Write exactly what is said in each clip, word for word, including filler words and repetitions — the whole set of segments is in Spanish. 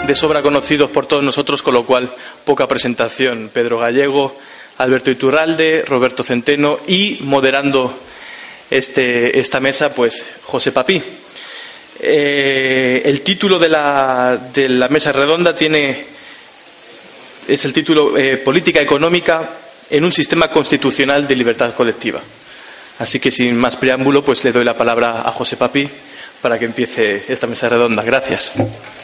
de sobra conocidos por todos nosotros, con lo cual poca presentación. Pedro Gallego, Alberto Iturralde, Roberto Centeno y, moderando este, esta mesa, pues José Papí. Eh, el título de la, de la mesa redonda tiene, es el título eh, Política económica en un sistema constitucional de libertad colectiva. Así que, sin más preámbulo, pues le doy la palabra a José Papí para que empiece esta mesa redonda. Gracias.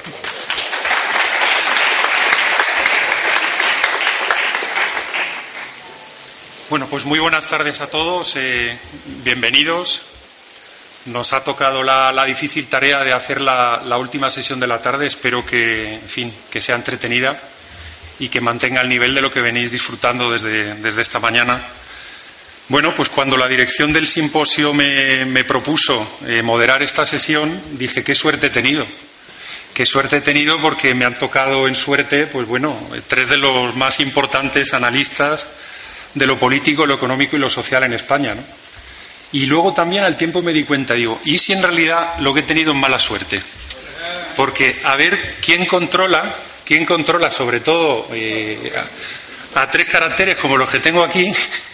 Bueno, pues muy buenas tardes a todos. Eh, bienvenidos. Nos ha tocado la, la difícil tarea de hacer la, la última sesión de la tarde. Espero que, en fin, que sea entretenida y que mantenga el nivel de lo que venís disfrutando desde, desde esta mañana. Bueno, pues cuando la dirección del simposio me, me propuso eh, moderar esta sesión, dije, qué suerte he tenido. Qué suerte he tenido porque me han tocado en suerte, pues bueno, tres de los más importantes analistas de lo político, lo económico y lo social en España, ¿no? Y luego también al tiempo me di cuenta, digo, ¿y si en realidad lo que he tenido es mala suerte? Porque a ver quién controla, quién controla sobre todo eh, a, a tres caracteres como los que tengo aquí,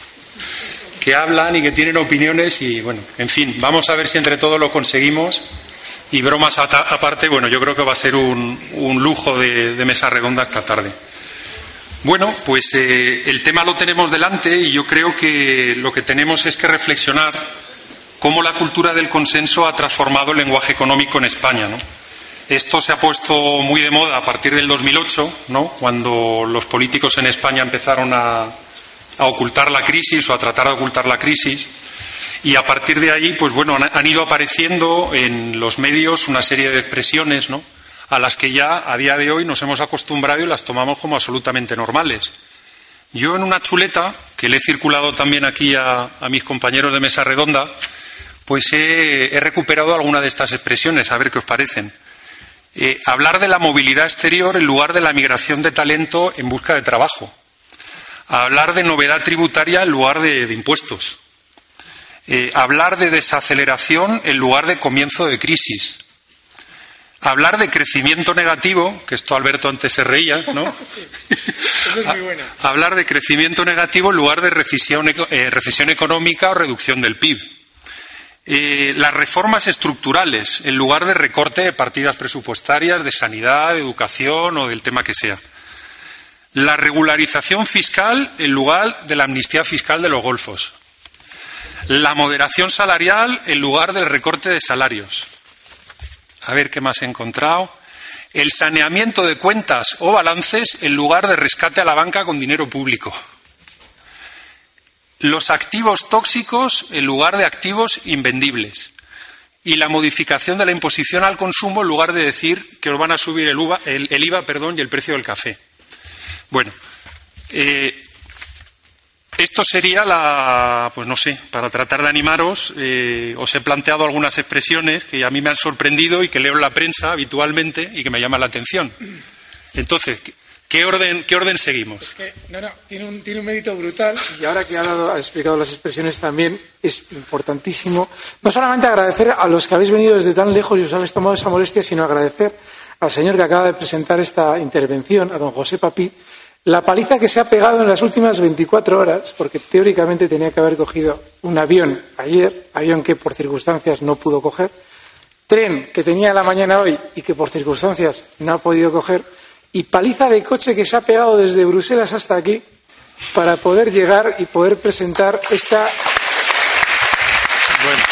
que hablan y que tienen opiniones y, bueno, en fin, vamos a ver si entre todos lo conseguimos. Y bromas aparte, bueno, yo creo que va a ser un, un lujo de, de mesa redonda esta tarde. Bueno, pues eh, el tema lo tenemos delante y yo creo que lo que tenemos es que reflexionar cómo la cultura del consenso ha transformado el lenguaje económico en España, ¿no? Esto se ha puesto muy de moda a partir del dos mil ocho, ¿no? Cuando los políticos en España empezaron a, a ocultar la crisis o a tratar de ocultar la crisis. Y a partir de ahí, pues bueno, han, han ido apareciendo en los medios una serie de expresiones, ¿no?, a las que ya a día de hoy nos hemos acostumbrado y las tomamos como absolutamente normales. Yo en una chuleta, que le he circulado también aquí a, a mis compañeros de mesa redonda, pues he, he recuperado alguna de estas expresiones, a ver qué os parecen. Eh, hablar de la movilidad exterior en lugar de la migración de talento en busca de trabajo. Hablar de novedad tributaria en lugar de, de impuestos. Eh, hablar de desaceleración en lugar de comienzo de crisis. Hablar de crecimiento negativo, que esto Alberto antes se reía, ¿no? Sí, eso es muy bueno. Hablar de crecimiento negativo en lugar de recesión, eh, recesión económica o reducción del P I B. Eh, las reformas estructurales en lugar de recorte de partidas presupuestarias de sanidad, de educación o del tema que sea. La regularización fiscal en lugar de la amnistía fiscal de los golfos. La moderación salarial en lugar del recorte de salarios. A ver qué más he encontrado. El saneamiento de cuentas o balances en lugar de rescate a la banca con dinero público. Los activos tóxicos en lugar de activos invendibles. Y la modificación de la imposición al consumo en lugar de decir que os van a subir el, uva, el, el I V A perdón, y el precio del café. Bueno, eh, esto sería la, pues no sé, para tratar de animaros, eh, os he planteado algunas expresiones que a mí me han sorprendido y que leo en la prensa habitualmente y que me llaman la atención. Entonces, ¿qué orden, qué orden seguimos? Es que, no, no, tiene un, tiene un mérito brutal y ahora que ha, dado, ha explicado las expresiones también es importantísimo no solamente agradecer a los que habéis venido desde tan lejos y os habéis tomado esa molestia, sino agradecer al señor que acaba de presentar esta intervención, a don José Papí, la paliza que se ha pegado en las últimas veinticuatro horas, porque teóricamente tenía que haber cogido un avión ayer, avión que por circunstancias no pudo coger, tren que tenía la mañana hoy y que por circunstancias no ha podido coger, y paliza de coche que se ha pegado desde Bruselas hasta aquí para poder llegar y poder presentar esta, bueno,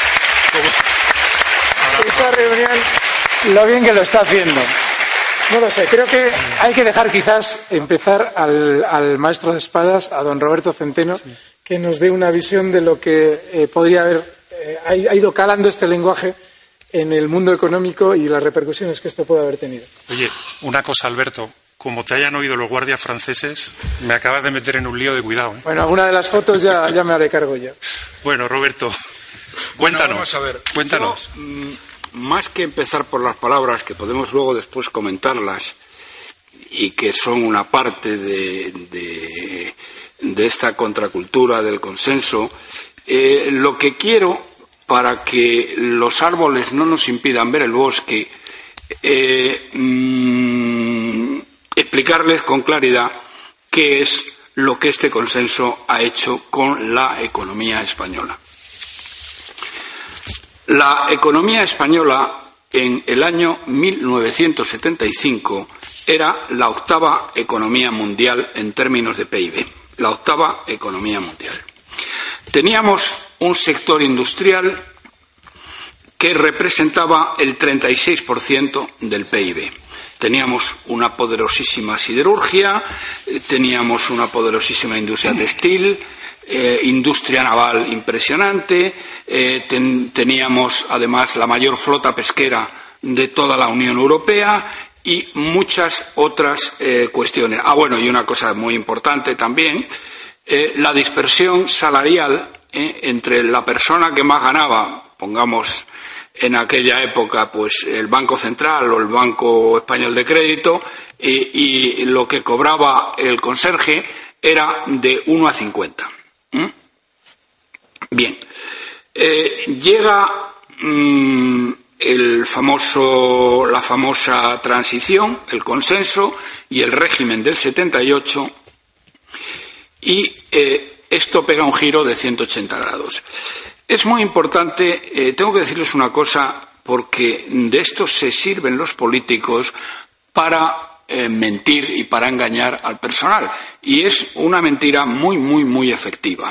esta reunión, lo bien que lo está haciendo. No lo sé, creo que hay que dejar quizás empezar al, al maestro de espadas, a don Roberto Centeno, sí, que nos dé una visión de lo que eh, podría haber, eh, ha ido calando este lenguaje en el mundo económico y las repercusiones que esto puede haber tenido. Oye, una cosa, Alberto, como te hayan oído los guardias franceses, me acabas de meter en un lío de cuidado, ¿eh? Bueno, alguna de las fotos ya, ya me haré cargo ya. Bueno, Roberto, cuéntanos. Bueno, vamos a ver. Cuéntanos. Yo, mm, más que empezar por las palabras, que podemos luego después comentarlas y que son una parte de, de, de esta contracultura del consenso, eh, lo que quiero, para que los árboles no nos impidan ver el bosque, eh, mmm, explicarles con claridad qué es lo que este consenso ha hecho con la economía española. La economía española en el año mil novecientos setenta y cinco era la octava economía mundial en términos de P I B, la octava economía mundial. Teníamos un sector industrial que representaba el treinta y seis por ciento del P I B. Teníamos una poderosísima siderurgia, teníamos una poderosísima industria textil, eh, industria naval impresionante, eh, ten, teníamos además la mayor flota pesquera de toda la Unión Europea y muchas otras eh, cuestiones. Ah, bueno, y una cosa muy importante también, eh, la dispersión salarial eh, entre la persona que más ganaba, pongamos en aquella época pues el Banco Central o el Banco Español de Crédito, y, y lo que cobraba el conserje era de uno a cincuenta. ¿Mm? Bien, eh, llega mmm, el famoso, la famosa transición, el consenso y el régimen del setenta y ocho, y eh, esto pega un giro de ciento ochenta grados. Es muy importante, eh, tengo que decirles una cosa, porque de esto se sirven los políticos para eh, mentir y para engañar al personal. Y es una mentira muy, muy, muy efectiva.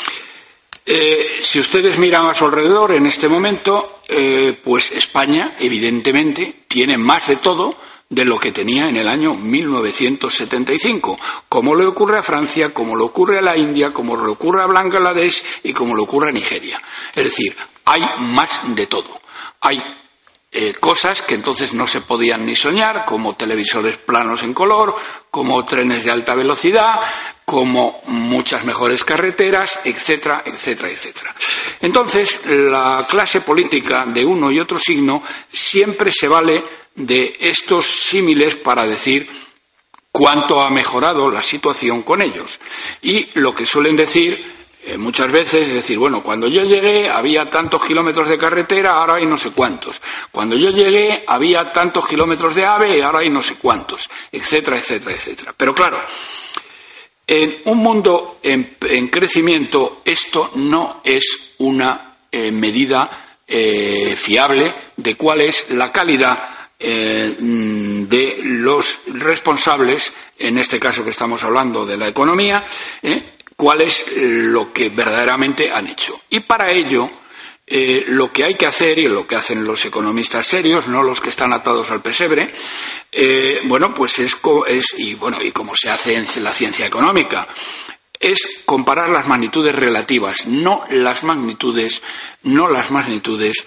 Eh, si ustedes miran a su alrededor en este momento, eh, pues España, evidentemente, tiene más de todo de lo que tenía en el año mil novecientos setenta y cinco, como le ocurre a Francia, como le ocurre a la India, como le ocurre a Bangladesh y como le ocurre a Nigeria. Es decir, hay más de todo. Hay eh, cosas que entonces no se podían ni soñar, como televisores planos en color, como trenes de alta velocidad, como muchas mejores carreteras, etcétera, etcétera, etcétera. Entonces, la clase política de uno y otro signo siempre se vale de estos símiles para decir cuánto ha mejorado la situación con ellos. Y lo que suelen decir eh, muchas veces es decir, bueno, cuando yo llegué había tantos kilómetros de carretera, ahora hay no sé cuántos. Cuando yo llegué había tantos kilómetros de AVE y ahora hay no sé cuántos, etcétera, etcétera, etcétera. Pero claro, en un mundo en, en crecimiento esto no es una eh, medida eh, fiable de cuál es la calidad Eh, de los responsables, en este caso que estamos hablando de la economía, eh, cuál es lo que verdaderamente han hecho. Y para ello, eh, lo que hay que hacer, y lo que hacen los economistas serios, no los que están atados al pesebre, eh, bueno, pues es, es y bueno, y como se hace en la ciencia económica, es comparar las magnitudes relativas, no las magnitudes, no las magnitudes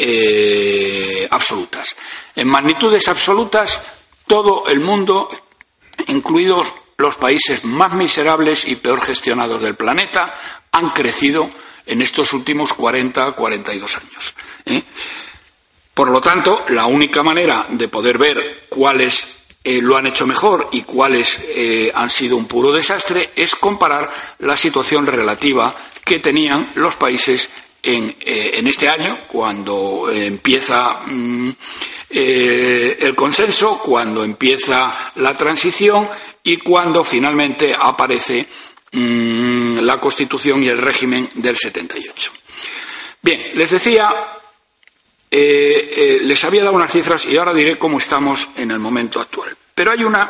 Eh, absolutas. En magnitudes absolutas, todo el mundo, incluidos los países más miserables y peor gestionados del planeta, han crecido en estos últimos cuarenta a cuarenta y dos años. ¿eh? Por lo tanto, la única manera de poder ver cuáles eh, lo han hecho mejor y cuáles eh, han sido un puro desastre es comparar la situación relativa que tenían los países En, eh, en este año, cuando eh, empieza mm, eh, el consenso, cuando empieza la transición y cuando finalmente aparece mm, la Constitución y el régimen del setenta y ocho. Bien, les decía, eh, eh, les había dado unas cifras y ahora diré cómo estamos en el momento actual. Pero hay una,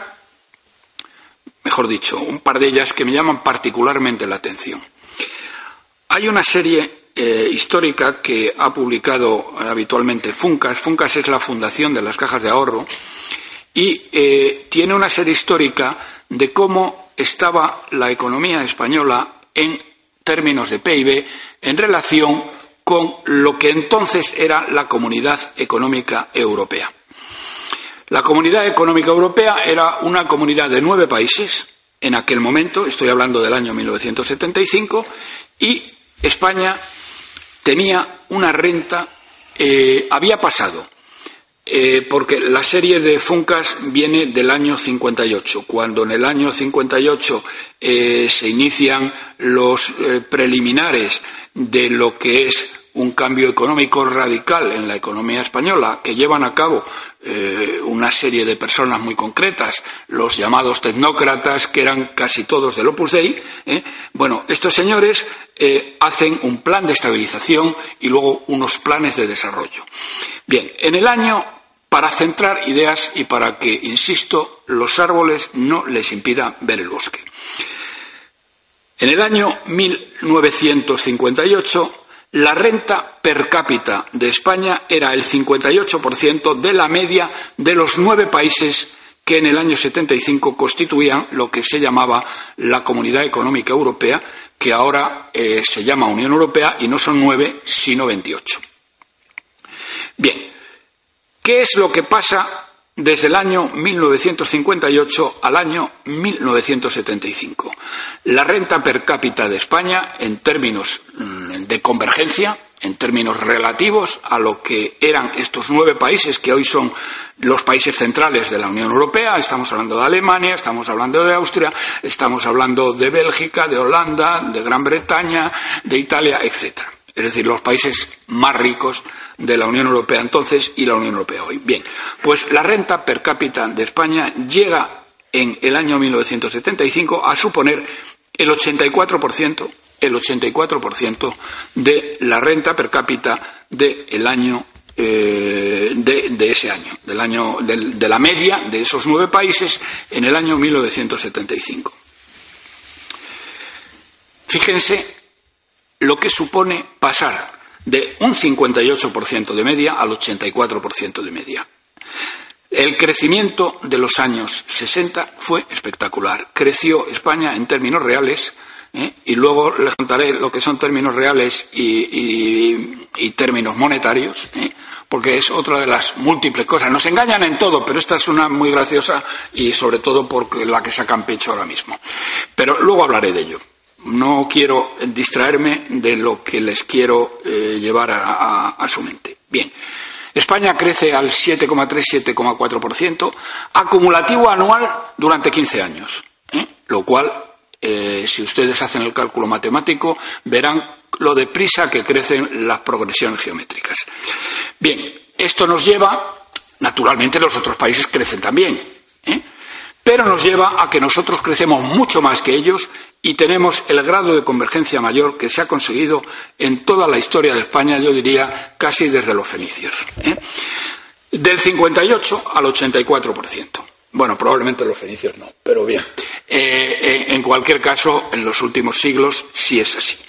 mejor dicho, un par de ellas que me llaman particularmente la atención. Hay una serie Eh, histórica que ha publicado habitualmente Funcas. Funcas es la fundación de las cajas de ahorro y eh, tiene una serie histórica de cómo estaba la economía española en términos de P I B en relación con lo que entonces era la Comunidad Económica Europea. La Comunidad Económica Europea era una comunidad de nueve países en aquel momento, estoy hablando del año mil novecientos setenta y cinco, y España tenía una renta, eh, había pasado, eh, porque la serie de Funcas viene del año cincuenta y ocho, cuando en el año cincuenta y ocho eh, se inician los eh, preliminares de lo que es un cambio económico radical en la economía española, que llevan a cabo eh, una serie de personas muy concretas, los llamados tecnócratas, que eran casi todos del Opus Dei. ¿eh? Bueno, estos señores eh, hacen un plan de estabilización y luego unos planes de desarrollo. Bien, en el año, para centrar ideas y para que, insisto, los árboles no les impidan ver el bosque. En el año mil novecientos cincuenta y ocho, la renta per cápita de España era el cincuenta y ocho por ciento de la media de los nueve países que en el año setenta y cinco constituían lo que se llamaba la Comunidad Económica Europea, que ahora eh, se llama Unión Europea, y no son nueve, sino veintiocho. Bien, ¿qué es lo que pasa desde el año mil novecientos cincuenta y ocho al año mil novecientos setenta y cinco? La renta per cápita de España, en términos de convergencia, en términos relativos a lo que eran estos nueve países que hoy son los países centrales de la Unión Europea, estamos hablando de Alemania, estamos hablando de Austria, estamos hablando de Bélgica, de Holanda, de Gran Bretaña, de Italia, etcétera. Es decir, los países más ricos de la Unión Europea entonces y la Unión Europea hoy. Bien, pues la renta per cápita de España llega en el año mil novecientos setenta y cinco a suponer el ochenta y cuatro por ciento, el ochenta y cuatro por ciento de la renta per cápita del año eh, de, de ese año, del año de, de la media de esos nueve países en el año mil novecientos setenta y cinco. Fíjense lo que supone pasar de un cincuenta y ocho por ciento de media al ochenta y cuatro por ciento de media. El crecimiento de los años sesenta fue espectacular. Creció España en términos reales, ¿eh? y luego les contaré lo que son términos reales y, y, y términos monetarios, ¿eh? porque es otra de las múltiples cosas. Nos engañan en todo, pero esta es una muy graciosa y sobre todo porque la que sacan pecho ahora mismo. Pero luego hablaré de ello. No quiero distraerme de lo que les quiero eh, llevar a, a, a su mente. Bien, España crece al siete coma tres, siete coma cuatro por ciento acumulativo anual durante quince años, ¿eh? lo cual, eh, si ustedes hacen el cálculo matemático, verán lo deprisa que crecen las progresiones geométricas. Bien, esto nos lleva, naturalmente los otros países crecen también, ¿eh? pero nos lleva a que nosotros crecemos mucho más que ellos y tenemos el grado de convergencia mayor que se ha conseguido en toda la historia de España, yo diría casi desde los fenicios, ¿eh? del cincuenta y ocho al ochenta y cuatro por ciento. Bueno, probablemente los fenicios no, pero bien. Eh, eh, en cualquier caso, en los últimos siglos sí es así.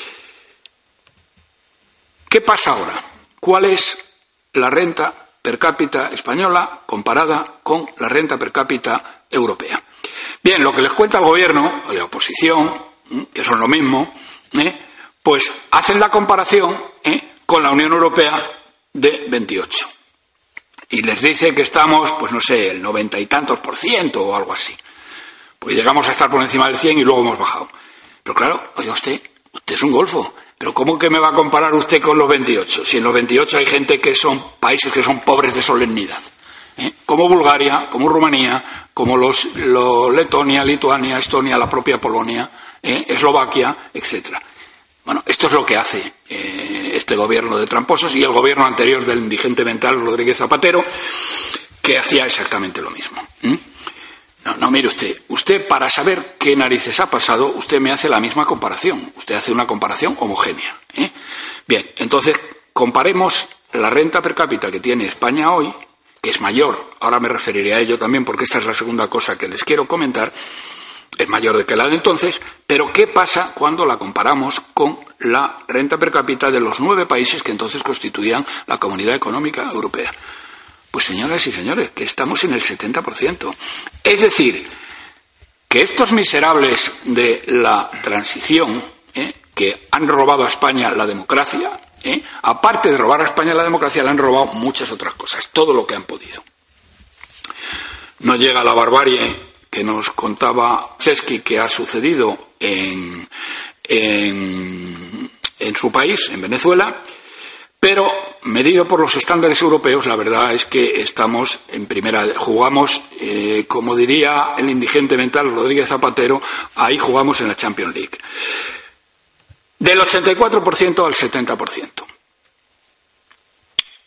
¿Qué pasa ahora? ¿Cuál es la renta per cápita española comparada con la renta per cápita europea? Bien, lo que les cuenta el gobierno y la oposición, que son lo mismo, ¿eh? pues hacen la comparación ¿eh? con la Unión Europea de veintiocho. Y les dice que estamos, pues no sé, el noventa y tantos por ciento o algo así. Pues llegamos a estar por encima del cien y luego hemos bajado. Pero claro, oiga usted, usted es un golfo. Pero ¿cómo que me va a comparar usted con los veintiocho? Si en los veintiocho hay gente que son países que son pobres de solemnidad. ¿Eh? Como Bulgaria, como Rumanía, como los, los Letonia, Lituania, Estonia, la propia Polonia, ¿eh? Eslovaquia, etcétera. Bueno, esto es lo que hace eh, este gobierno de tramposos y el gobierno anterior del indigente mental Rodríguez Zapatero, que hacía exactamente lo mismo. ¿Mm? No, no, mire usted, usted para saber qué narices ha pasado, usted me hace la misma comparación, usted hace una comparación homogénea. ¿eh? Bien, entonces comparemos la renta per cápita que tiene España hoy, que es mayor, ahora me referiré a ello también porque esta es la segunda cosa que les quiero comentar, es mayor de que la de entonces, pero ¿qué pasa cuando la comparamos con la renta per cápita de los nueve países que entonces constituían la Comunidad Económica Europea? Pues señoras y señores, que estamos en el setenta por ciento. Es decir, que estos miserables de la transición, ¿eh? que han robado a España la democracia, ¿Eh? aparte de robar a España la democracia, le han robado muchas otras cosas, todo lo que han podido. No llega la barbarie que nos contaba Chesky que ha sucedido en, en, en su país, en Venezuela, pero medido por los estándares europeos, la verdad es que estamos en primera, jugamos, eh, como diría el indigente mental Rodríguez Zapatero, ahí jugamos en la Champions League. Del ochenta y cuatro por ciento al setenta por ciento.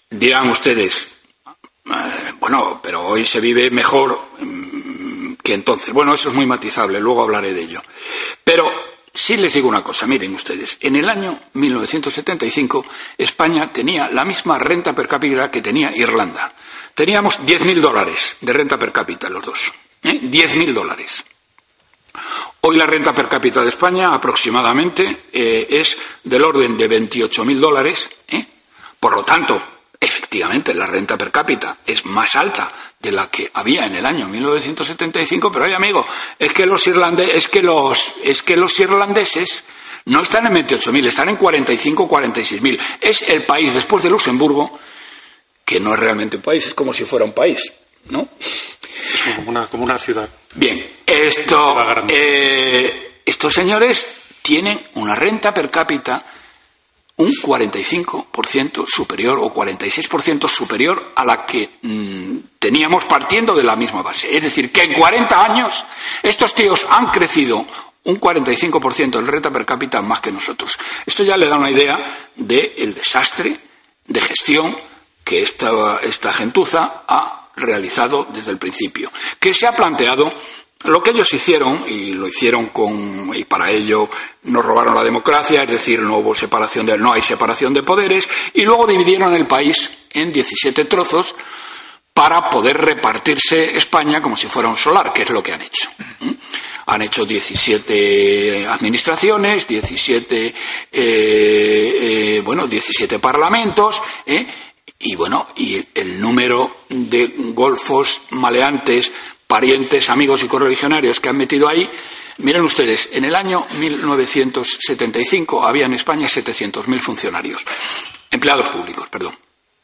Dirán ustedes, eh, bueno, pero hoy se vive mejor mmm, que entonces. Bueno, eso es muy matizable, luego hablaré de ello. Pero sí les digo una cosa, miren ustedes, en el año mil novecientos setenta y cinco España tenía la misma renta per cápita que tenía Irlanda. Teníamos diez mil dólares de renta per cápita los dos. ¿eh? diez mil dólares. Hoy la renta per cápita de España aproximadamente eh, es del orden de veintiocho mil dólares. ¿eh? Por lo tanto, efectivamente, la renta per cápita es más alta de la que había en el año mil novecientos setenta y cinco, pero oye, amigo, es que los irlandeses, es que los, es que los irlandeses no están en veintiocho mil, están en cuarenta y cinco, cuarenta y seis mil. Es el país, después de Luxemburgo, que no es realmente un país, es como si fuera un país, ¿no? Es como una, como una ciudad. Bien, esto, eh, estos señores tienen una renta per cápita un cuarenta y cinco por ciento superior o cuarenta y seis por ciento superior a la que mmm, teníamos partiendo de la misma base. Es decir, que en cuarenta años estos tíos han crecido un cuarenta y cinco por ciento en renta per cápita más que nosotros. Esto ya le da una idea del desastre de gestión que esta, esta gentuza ha realizado desde el principio, que se ha planteado. Lo que ellos hicieron, y lo hicieron con, y para ello nos robaron la democracia, es decir, no hubo separación de, no hay separación de poderes, y luego dividieron el país en diecisiete trozos para poder repartirse España como si fuera un solar, que es lo que han hecho. ¿Mm? Han hecho diecisiete administraciones, diecisiete, eh, eh, bueno, diecisiete parlamentos, ¿eh? y bueno, y el número de golfos maleantes, parientes, amigos y correligionarios que han metido ahí. Miren ustedes, en el año mil novecientos setenta y cinco había en España setecientos mil funcionarios, empleados públicos, perdón,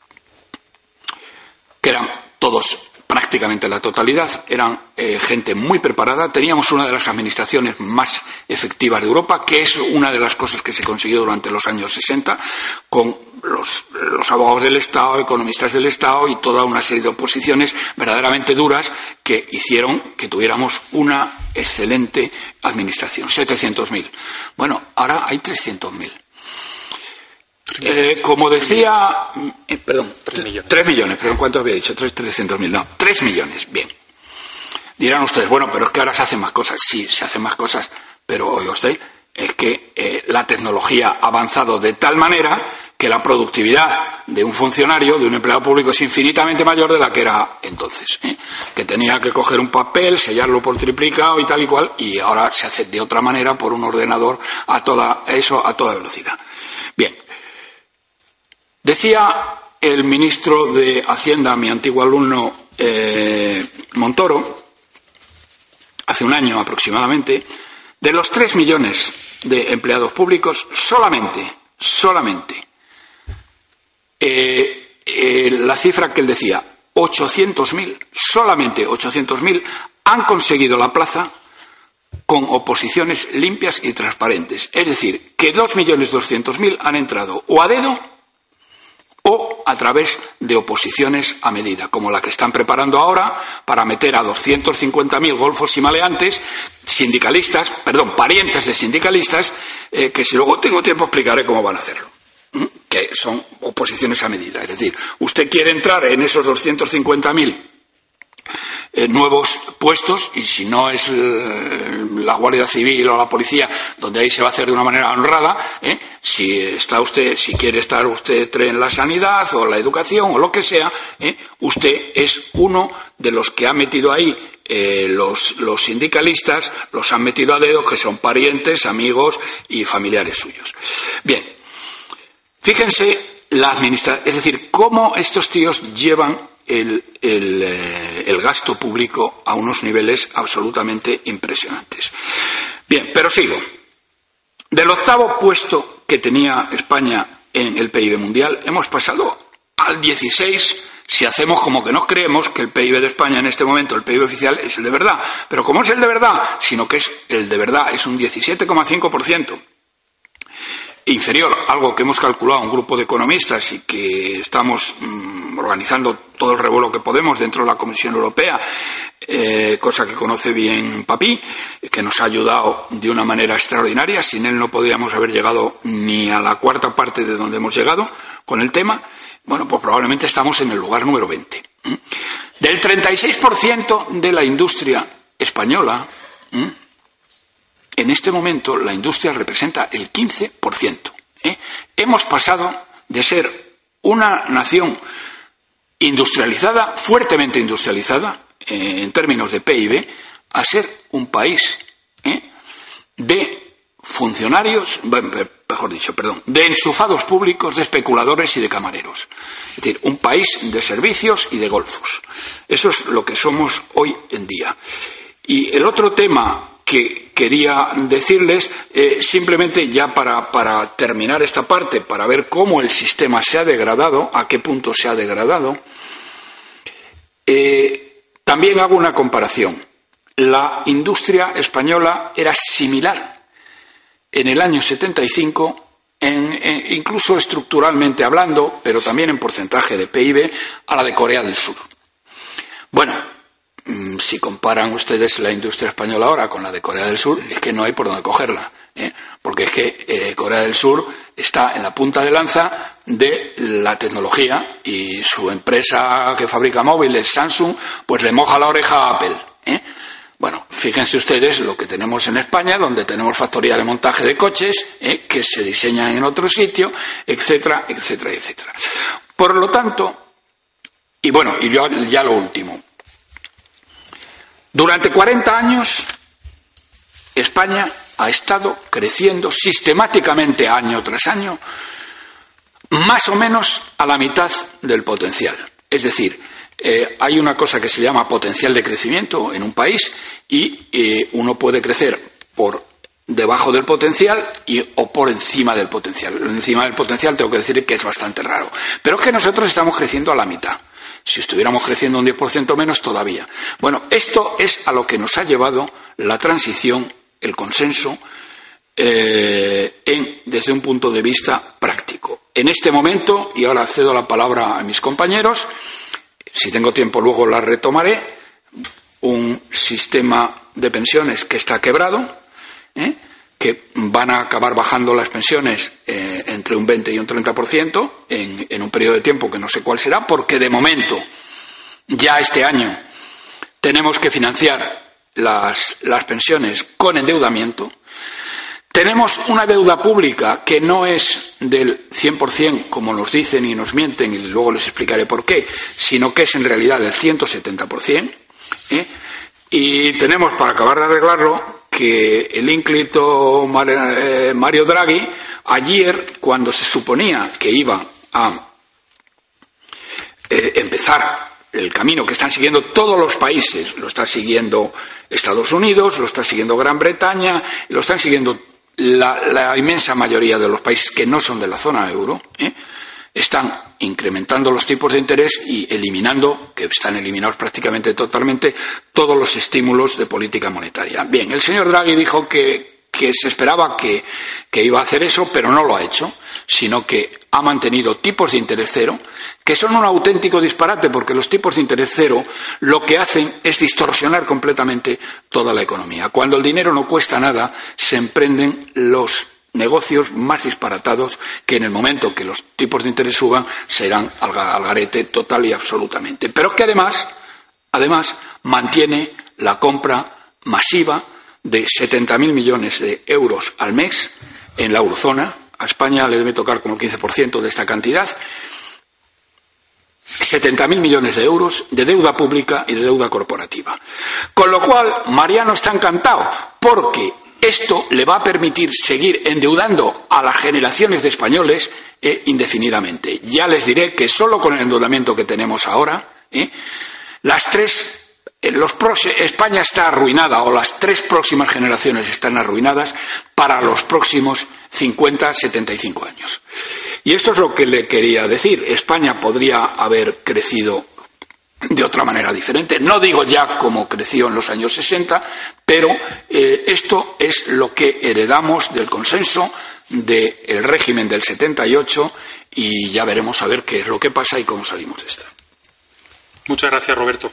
que eran todos, prácticamente la totalidad, eran eh, gente muy preparada. Teníamos una de las administraciones más efectivas de Europa, que es una de las cosas que se consiguió durante los años sesenta, con los, los abogados del Estado, economistas del Estado y toda una serie de oposiciones verdaderamente duras que hicieron que tuviéramos una excelente administración. setecientos mil. Bueno, ahora hay trescientos mil. Eh, como decía, eh, perdón, tres millones. tres millones, perdón, ¿cuánto había dicho? trescientos mil, no, tres millones, bien. Dirán ustedes, bueno, pero es que ahora se hacen más cosas. Sí, se hacen más cosas, pero oiga usted, es que eh, la tecnología ha avanzado de tal manera que la productividad de un funcionario, de un empleado público, es infinitamente mayor de la que era entonces, ¿eh? que tenía que coger un papel, sellarlo por triplicado y tal y cual, y ahora se hace de otra manera por un ordenador a toda, eso a toda velocidad. Bien. Decía el ministro de Hacienda, mi antiguo alumno eh, Montoro, hace un año aproximadamente, de los tres millones de empleados públicos, solamente, solamente, eh, eh, la cifra que él decía, ochocientos mil, solamente ochocientos mil han conseguido la plaza con oposiciones limpias y transparentes. Es decir, que dos millones doscientos mil han entrado o a dedo o a través de oposiciones a medida, como la que están preparando ahora para meter a doscientos cincuenta mil golfos y maleantes, sindicalistas, perdón, parientes de sindicalistas, eh, que si luego tengo tiempo explicaré cómo van a hacerlo. ¿Mm? Que son oposiciones a medida. Es decir, usted quiere entrar en esos doscientos cincuenta mil Eh, nuevos puestos, y si no es eh, la Guardia Civil o la Policía, donde ahí se va a hacer de una manera honrada, ¿eh? si está usted, si quiere estar usted en la sanidad o la educación o lo que sea, ¿eh? usted es uno de los que ha metido ahí eh, los, los sindicalistas, los han metido a dedo, que son parientes, amigos y familiares suyos. Bien, fíjense la administración, es decir, cómo estos tíos llevan El, el, eh, el gasto público a unos niveles absolutamente impresionantes. Bien, pero sigo. Del octavo puesto que tenía España en el P I B mundial, hemos pasado al dieciséis, si hacemos como que nos creemos que el P I B de España en este momento, el P I B oficial, es el de verdad. Pero como es el de verdad, sino que es el de verdad, es un diecisiete coma cinco por ciento. Inferior, algo que hemos calculado un grupo de economistas y que estamos mmm, organizando todo el revuelo que podemos dentro de la Comisión Europea, eh, cosa que conoce bien Papí, que nos ha ayudado de una manera extraordinaria. Sin él no podríamos haber llegado ni a la cuarta parte de donde hemos llegado con el tema. Bueno, pues probablemente estamos en el lugar número veinte. Del treinta y seis por ciento de la industria española, en este momento la industria representa el quince por ciento. ¿eh? Hemos pasado de ser una nación industrializada, fuertemente industrializada, eh, en términos de P I B, a ser un país ¿eh? de funcionarios, mejor dicho, perdón, de enchufados públicos, de especuladores y de camareros. Es decir, un país de servicios y de golfos. Eso es lo que somos hoy en día. Y el otro tema que quería decirles, eh, simplemente ya para, para terminar esta parte, para ver cómo el sistema se ha degradado, a qué punto se ha degradado, eh, también hago una comparación. La industria española era similar en el año setenta y cinco, en, en, incluso estructuralmente hablando, pero también en porcentaje de P I B, a la de Corea del Sur. Bueno, si comparan ustedes la industria española ahora con la de Corea del Sur, es que no hay por dónde cogerla, ¿eh? porque es que eh, Corea del Sur está en la punta de lanza de la tecnología y su empresa que fabrica móviles, Samsung, pues le moja la oreja a Apple. ¿eh? Bueno, fíjense ustedes lo que tenemos en España, donde tenemos factoría de montaje de coches, ¿eh? que se diseñan en otro sitio, etcétera, etcétera, etcétera. Por lo tanto, y bueno, y yo, ya lo último. Durante cuarenta años, España ha estado creciendo sistemáticamente año tras año, más o menos a la mitad del potencial. Es decir, eh, hay una cosa que se llama potencial de crecimiento en un país y eh, uno puede crecer por debajo del potencial y, o por encima del potencial. Encima del potencial tengo que decir que es bastante raro. Pero es que nosotros estamos creciendo a la mitad. Si estuviéramos creciendo un diez por ciento menos, todavía. Bueno, esto es a lo que nos ha llevado la transición, el consenso, eh, en, desde un punto de vista práctico. En este momento, y ahora cedo la palabra a mis compañeros, si tengo tiempo luego la retomaré, un sistema de pensiones que está quebrado, ¿eh? que van a acabar bajando las pensiones eh, entre un veinte y un treinta por ciento en, en un periodo de tiempo que no sé cuál será, porque de momento, ya este año, tenemos que financiar las, las pensiones con endeudamiento. Tenemos una deuda pública que no es del cien por ciento, como nos dicen y nos mienten, y luego les explicaré por qué, sino que es en realidad del ciento setenta por ciento. ¿eh? Y tenemos, para acabar de arreglarlo, que el ínclito Mario Draghi, ayer, cuando se suponía que iba a eh, empezar el camino que están siguiendo todos los países, lo está siguiendo Estados Unidos, lo está siguiendo Gran Bretaña, lo están siguiendo la, la inmensa mayoría de los países que no son de la zona euro, ¿eh? están incrementando los tipos de interés y eliminando, que están eliminados prácticamente totalmente, todos los estímulos de política monetaria. Bien, el señor Draghi dijo que, que se esperaba que, que iba a hacer eso, pero no lo ha hecho, sino que ha mantenido tipos de interés cero, que son un auténtico disparate, porque los tipos de interés cero lo que hacen es distorsionar completamente toda la economía. Cuando el dinero no cuesta nada, se emprenden los negocios más disparatados que en el momento que los tipos de interés suban serán al garete total y absolutamente. Pero es que además, además mantiene la compra masiva de setenta mil millones de euros al mes en la eurozona. A España le debe tocar como el quince por ciento de esta cantidad. setenta mil millones de euros de deuda pública y de deuda corporativa. Con lo cual, Mariano está encantado porque esto le va a permitir seguir endeudando a las generaciones de españoles eh, indefinidamente. Ya les diré que solo con el endeudamiento que tenemos ahora, eh, las tres, eh, los pros, España está arruinada, o las tres próximas generaciones están arruinadas para los próximos cincuenta, setenta y cinco años. Y esto es lo que le quería decir. España podría haber crecido de otra manera diferente. No digo ya como creció en los años sesenta, pero eh, esto es lo que heredamos del consenso del régimen del setenta y ocho y ya veremos a ver qué es lo que pasa y cómo salimos de esta. Muchas gracias, Roberto.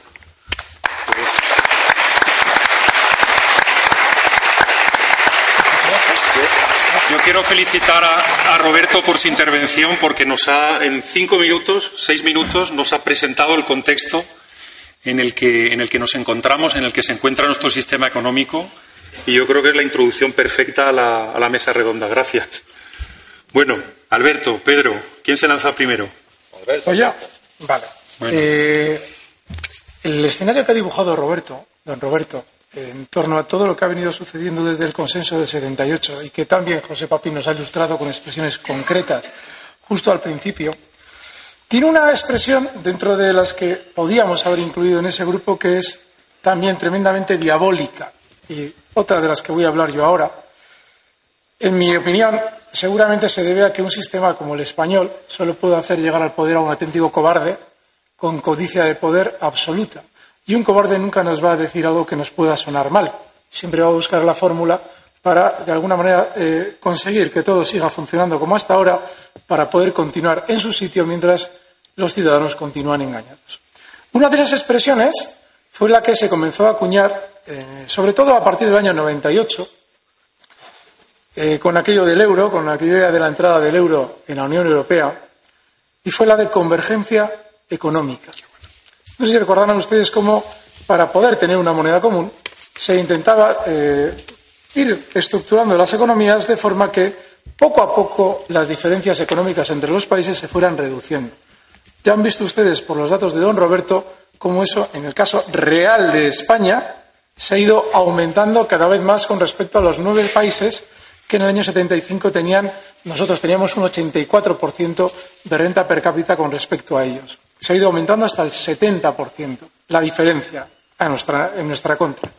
Yo quiero felicitar a, a Roberto por su intervención, porque nos ha, en cinco minutos, seis minutos, nos ha presentado el contexto en el que, en el que nos encontramos, en el que se encuentra nuestro sistema económico, y yo creo que es la introducción perfecta a la, a la mesa redonda. Gracias. Bueno, Alberto, Pedro, ¿quién se lanza primero? Pues yo. Vale. Bueno. Eh, el escenario que ha dibujado Roberto, don Roberto, en torno a todo lo que ha venido sucediendo desde el consenso del setenta y ocho y que también José Papi nos ha ilustrado con expresiones concretas justo al principio, tiene una expresión dentro de las que podíamos haber incluido en ese grupo que es también tremendamente diabólica, y otra de las que voy a hablar yo ahora. En mi opinión, seguramente se debe a que un sistema como el español solo puede hacer llegar al poder a un auténtico cobarde con codicia de poder absoluta. Y un cobarde nunca nos va a decir algo que nos pueda sonar mal. Siempre va a buscar la fórmula para, de alguna manera, eh, conseguir que todo siga funcionando como hasta ahora, para poder continuar en su sitio mientras los ciudadanos continúan engañados. Una de esas expresiones fue la que se comenzó a acuñar, eh, sobre todo a partir del año noventa y ocho, eh, con aquello del euro, con la idea de la entrada del euro en la Unión Europea, y fue la de convergencia económica. No sé si recordarán ustedes cómo, para poder tener una moneda común, se intentaba eh, ir estructurando las economías de forma que, poco a poco, las diferencias económicas entre los países se fueran reduciendo. Ya han visto ustedes, por los datos de don Roberto, cómo eso, en el caso real de España, se ha ido aumentando cada vez más con respecto a los nueve países que en el año setenta y cinco tenían, nosotros teníamos un ochenta y cuatro por ciento de renta per cápita con respecto a ellos. Se ha ido aumentando hasta el setenta por ciento, la diferencia a nuestra, en nuestra contra.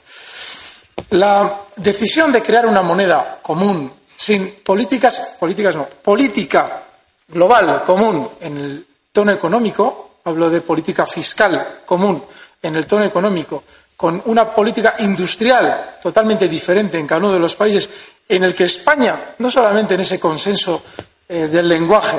La decisión de crear una moneda común sin políticas, políticas no, política global común en el tono económico, hablo de política fiscal común en el tono económico, con una política industrial totalmente diferente en cada uno de los países, en el que España, no solamente en ese consenso eh, del lenguaje,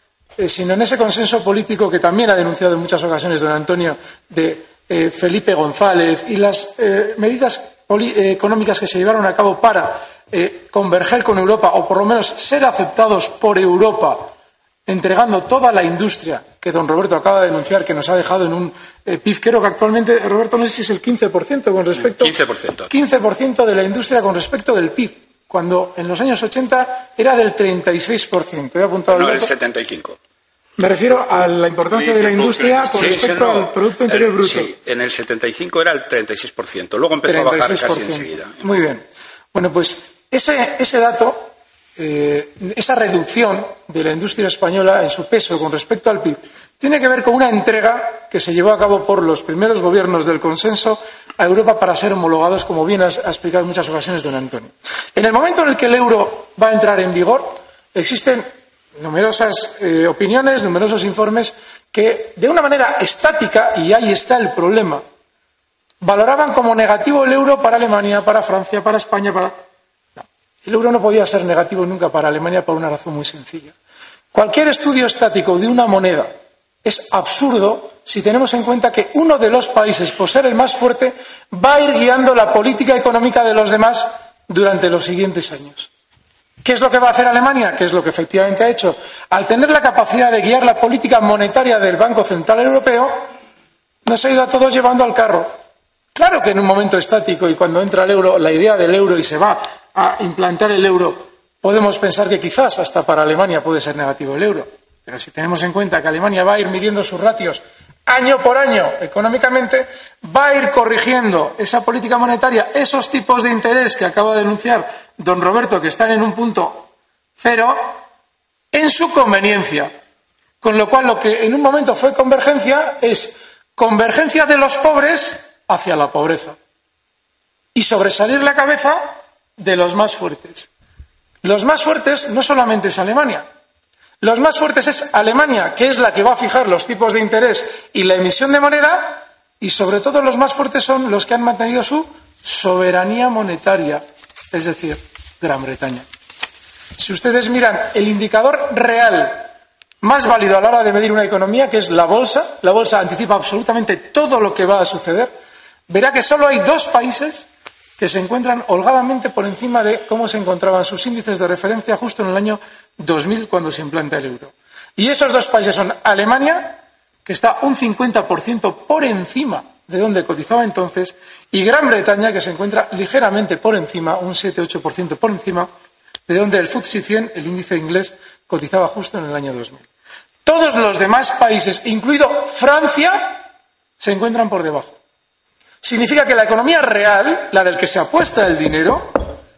sino en ese consenso político que también ha denunciado en muchas ocasiones don Antonio, de eh, Felipe González, y las eh, medidas eh, económicas que se llevaron a cabo para eh, converger con Europa, o por lo menos ser aceptados por Europa, entregando toda la industria que don Roberto acaba de denunciar, que nos ha dejado en un eh, P I B, creo que actualmente, Roberto, no sé si es el quince por ciento con respecto... quince por ciento. quince por ciento de la industria con respecto del P I B, cuando en los años ochenta era del treinta y seis por ciento. He apuntado no, el el setenta y cinco por ciento. Me refiero a la importancia de la industria con sí, respecto sí, no, al Producto Interior el, Bruto. Sí, en el setenta y cinco era el treinta y seis por ciento, luego empezó a bajar casi enseguida. Muy bien. Bueno, pues ese, ese dato, eh, esa reducción de la industria española en su peso con respecto al P I B, tiene que ver con una entrega que se llevó a cabo por los primeros gobiernos del consenso a Europa para ser homologados, como bien ha explicado en muchas ocasiones don Antonio. En el momento en el que el euro va a entrar en vigor, existen numerosas eh, opiniones, numerosos informes que, de una manera estática, y ahí está el problema, valoraban como negativo el euro para Alemania, para Francia, para España, para... No. El euro no podía ser negativo nunca para Alemania por una razón muy sencilla. Cualquier estudio estático de una moneda es absurdo si tenemos en cuenta que uno de los países, por ser el más fuerte, va a ir guiando la política económica de los demás durante los siguientes años. ¿Qué es lo que va a hacer Alemania? ¿Qué es lo que efectivamente ha hecho? Al tener la capacidad de guiar la política monetaria del Banco Central Europeo, nos ha ido a todos llevando al carro. Claro que en un momento estático y cuando entra el euro, la idea del euro y se va a implantar el euro, podemos pensar que quizás hasta para Alemania puede ser negativo el euro. Pero si tenemos en cuenta que Alemania va a ir midiendo sus ratios año por año económicamente, va a ir corrigiendo esa política monetaria, esos tipos de interés que acaba de denunciar don Roberto, que están en un punto cero, en su conveniencia. Con lo cual, lo que en un momento fue convergencia es convergencia de los pobres hacia la pobreza y sobresalir la cabeza de los más fuertes. Los más fuertes no solamente es Alemania. Los más fuertes es Alemania, que es la que va a fijar los tipos de interés y la emisión de moneda, y sobre todo los más fuertes son los que han mantenido su soberanía monetaria, es decir, Gran Bretaña. Si ustedes miran el indicador real más válido a la hora de medir una economía, que es la bolsa, la bolsa anticipa absolutamente todo lo que va a suceder, verá que solo hay dos países que se encuentran holgadamente por encima de cómo se encontraban sus índices de referencia justo en el año dos mil, cuando se implanta el euro. Y esos dos países son Alemania, que está un cincuenta por ciento por encima de donde cotizaba entonces, y Gran Bretaña, que se encuentra ligeramente por encima, un siete a ocho por ciento por encima, de donde el F T S E cien, el índice inglés, cotizaba justo en el año dos mil. Todos los demás países, incluido Francia, se encuentran por debajo. Significa que la economía real, la del que se apuesta el dinero,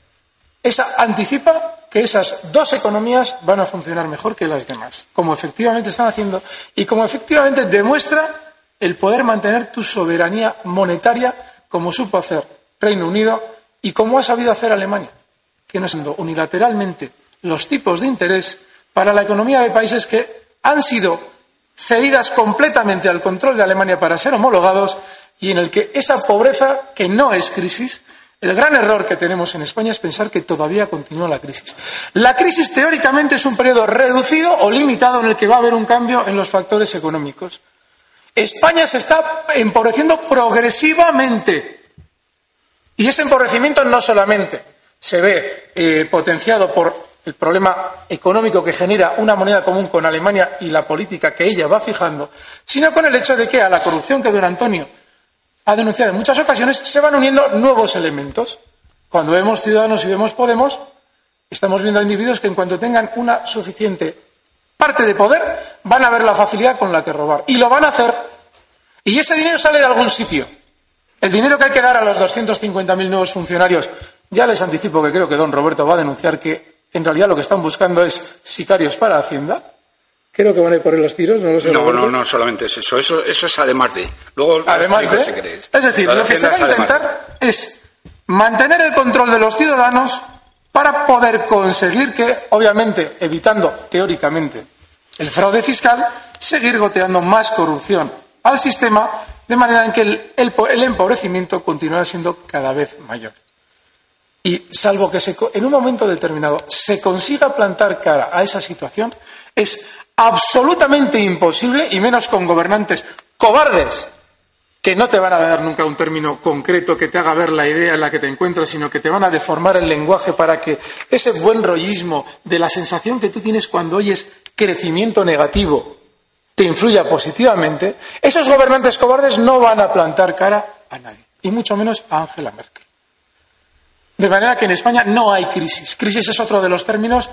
esa anticipa que esas dos economías van a funcionar mejor que las demás, como efectivamente están haciendo y como efectivamente demuestra el poder mantener tu soberanía monetaria, como supo hacer Reino Unido y como ha sabido hacer Alemania, que no están unilateralmente los tipos de interés para la economía de países que han sido cedidas completamente al control de Alemania para ser homologados, y en el que esa pobreza, que no es crisis, el gran error que tenemos en España es pensar que todavía continúa la crisis. La crisis teóricamente es un periodo reducido o limitado en el que va a haber un cambio en los factores económicos. España se está empobreciendo progresivamente, y ese empobrecimiento no solamente se ve eh, potenciado por el problema económico que genera una moneda común con Alemania y la política que ella va fijando, sino con el hecho de que a la corrupción que don Antonio ha denunciado en muchas ocasiones se van uniendo nuevos elementos. Cuando vemos Ciudadanos y vemos Podemos, estamos viendo a individuos que en cuanto tengan una suficiente parte de poder van a ver la facilidad con la que robar, y lo van a hacer, y ese dinero sale de algún sitio. El dinero que hay que dar a los doscientos cincuenta mil nuevos funcionarios, ya les anticipo que creo que don Roberto va a denunciar que en realidad lo que están buscando es sicarios para Hacienda. Creo que van a ir por ahí los tiros, no lo sé. No, no, no solamente es eso. Eso, eso es además de. Luego, además de. Si queréis. Es decir, lo que se va a intentar es mantener el control de los ciudadanos para poder conseguir que, obviamente, evitando teóricamente el fraude fiscal, seguir goteando más corrupción al sistema, de manera en que el, el, el empobrecimiento continuará siendo cada vez mayor. Y salvo que se, en un momento determinado se consiga plantar cara a esa situación, es absolutamente imposible, y menos con gobernantes cobardes que no te van a dar nunca un término concreto que te haga ver la idea en la que te encuentras, sino que te van a deformar el lenguaje para que ese buen rollismo de la sensación que tú tienes cuando oyes crecimiento negativo te influya positivamente. Esos gobernantes cobardes no van a plantar cara a nadie, y mucho menos a Angela Merkel. De manera que en España no hay crisis. Crisis es otro de los términos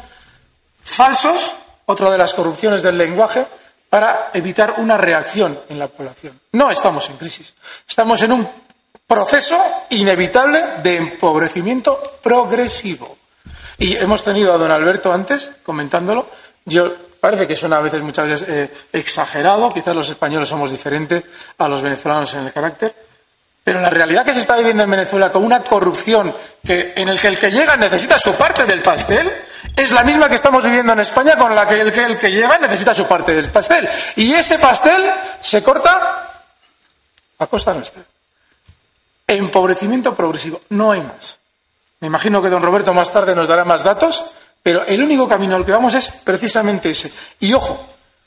falsos, otra de las corrupciones del lenguaje, para evitar una reacción en la población. No estamos en crisis. Estamos en un proceso inevitable de empobrecimiento progresivo. Y hemos tenido a don Alberto antes comentándolo. Yo parece que suena a veces, muchas veces, eh, exagerado. Quizás los españoles somos diferentes a los venezolanos en el carácter. Pero la realidad que se está viviendo en Venezuela, con una corrupción que, en el que el que llega necesita su parte del pastel, es la misma que estamos viviendo en España, con la que el que, el que llega necesita su parte del pastel. Y ese pastel se corta a costa nuestra. Empobrecimiento progresivo. No hay más. Me imagino que don Roberto más tarde nos dará más datos, pero el único camino al que vamos es precisamente ese. Y ojo,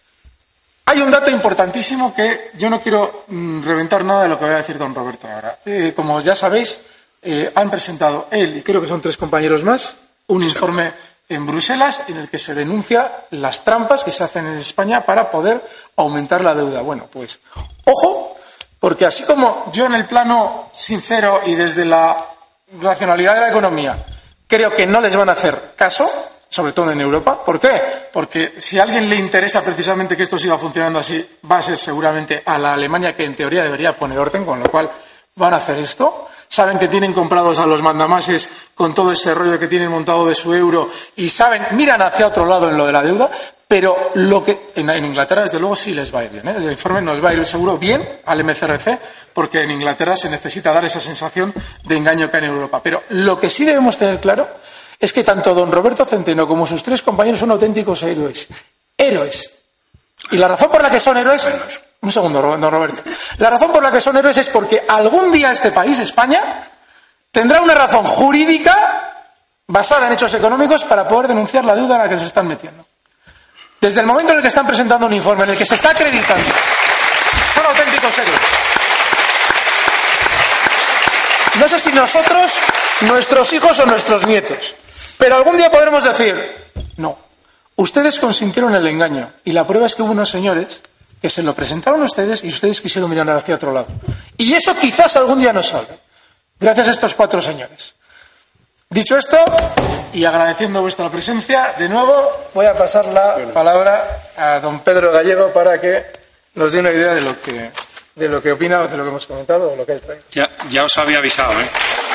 hay un dato importantísimo que yo no quiero mmm, reventar nada de lo que va a decir don Roberto ahora. Eh, como ya sabéis, eh, han presentado él y creo que son tres compañeros más un informe en Bruselas en el que se denuncia las trampas que se hacen en España para poder aumentar la deuda. Bueno, pues ojo, porque así como yo en el plano sincero y desde la racionalidad de la economía creo que no les van a hacer caso, sobre todo en Europa. ¿Por qué? Porque si a alguien le interesa precisamente que esto siga funcionando así, va a ser seguramente a la Alemania, que en teoría debería poner orden, con lo cual van a hacer esto. Saben que tienen comprados a los mandamases con todo ese rollo que tienen montado de su euro y saben, miran hacia otro lado en lo de la deuda, pero lo que en, en Inglaterra desde luego sí les va a ir bien, ¿eh? El informe nos va a ir seguro bien al M C R C, porque en Inglaterra se necesita dar esa sensación de engaño que hay en Europa. Pero lo que sí debemos tener claro es que tanto don Roberto Centeno como sus tres compañeros son auténticos héroes. Héroes. Y la razón por la que son héroes... Un segundo, don Roberto. La razón por la que son héroes es porque algún día este país, España, tendrá una razón jurídica basada en hechos económicos para poder denunciar la deuda en la que se están metiendo. Desde el momento en el que están presentando un informe en el que se está acreditando, son auténticos héroes. No sé si nosotros, nuestros hijos o nuestros nietos. Pero algún día podremos decir, no, ustedes consintieron el engaño. Y la prueba es que hubo unos señores que se lo presentaron a ustedes y ustedes quisieron mirar hacia otro lado. Y eso quizás algún día nos salve. Gracias a estos cuatro señores. Dicho esto, y agradeciendo vuestra presencia, de nuevo voy a pasar la palabra a don Pedro Gallego para que nos dé una idea de lo que, de lo que opina, de lo que hemos comentado, o de lo que él trae. Ya, ya os había avisado, ¿eh?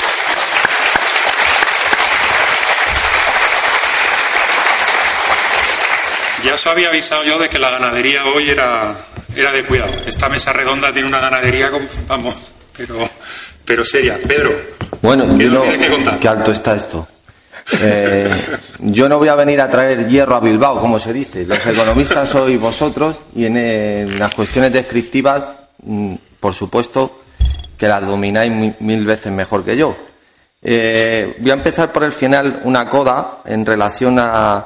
Ya os había avisado yo de que la ganadería hoy era, era de cuidado. Esta mesa redonda tiene una ganadería, con, vamos, pero, pero seria. Pedro, bueno, ¿qué yo nos no, tienes que contar? qué alto está esto. Eh, yo no voy a venir a traer hierro a Bilbao, como se dice. Los economistas sois vosotros y en, en las cuestiones descriptivas, por supuesto, que las domináis mil, mil veces mejor que yo. Eh, voy a empezar por el final, una coda en relación a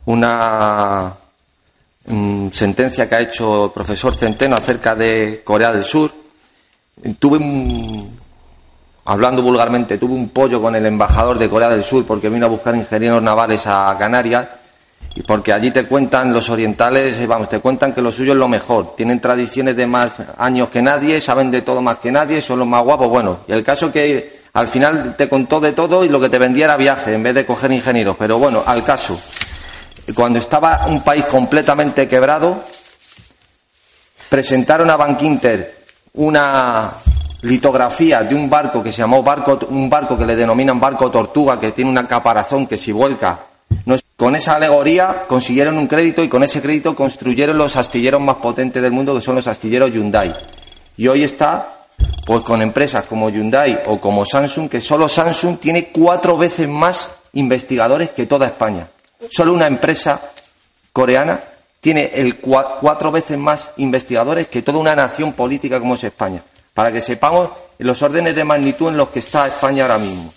una mm, sentencia que ha hecho el profesor Centeno acerca de Corea del Sur. Tuve un, hablando vulgarmente, tuve un pollo con el embajador de Corea del Sur porque vino a buscar ingenieros navales a Canarias y porque allí te cuentan los orientales, vamos, te cuentan que lo suyo es lo mejor, tienen tradiciones de más años que nadie, saben de todo más que nadie, son los más guapos. Bueno, y el caso que al final te contó de todo y lo que te vendía era viaje en vez de coger ingenieros. Pero bueno, al caso, cuando estaba un país completamente quebrado, presentaron a Bankinter una litografía de un barco que se llamó barco, un barco que le denominan barco tortuga, que tiene una caparazón que si vuelca, no es, con esa alegoría consiguieron un crédito y con ese crédito construyeron los astilleros más potentes del mundo, que son los astilleros Hyundai. Y hoy está pues con empresas como Hyundai o como Samsung, que solo Samsung tiene cuatro veces más investigadores que toda España. Solo una empresa coreana tiene el cua, cuatro veces más investigadores que toda una nación política como es España. Para que sepamos los órdenes de magnitud en los que está España ahora mismo.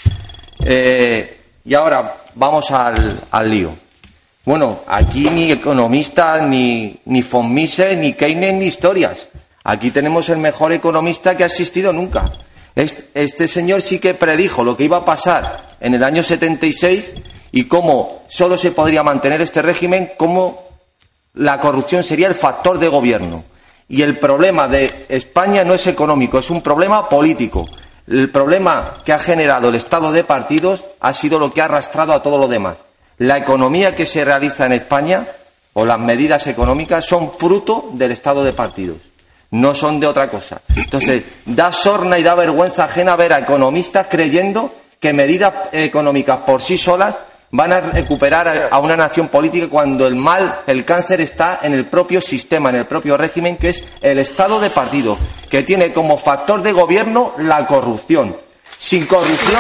Eh, y ahora vamos al, al lío. Bueno, aquí ni economistas, ni, ni von Mises, ni Keynes, ni historias. Aquí tenemos el mejor economista que ha existido nunca. Este, este señor sí que predijo lo que iba a pasar en el año setenta y seis y cómo solo se podría mantener este régimen, cómo la corrupción sería el factor de gobierno. Y el problema de España no es económico, es un problema político. El problema que ha generado el estado de partidos ha sido lo que ha arrastrado a todo lo demás. La economía que se realiza en España, o las medidas económicas, son fruto del estado de partidos. No son de otra cosa. Entonces, da sorna y da vergüenza ajena ver a economistas creyendo que medidas económicas por sí solas van a recuperar a una nación política cuando el mal, el cáncer está en el propio sistema, en el propio régimen, que es el estado de partido, que tiene como factor de gobierno la corrupción. Sin corrupción...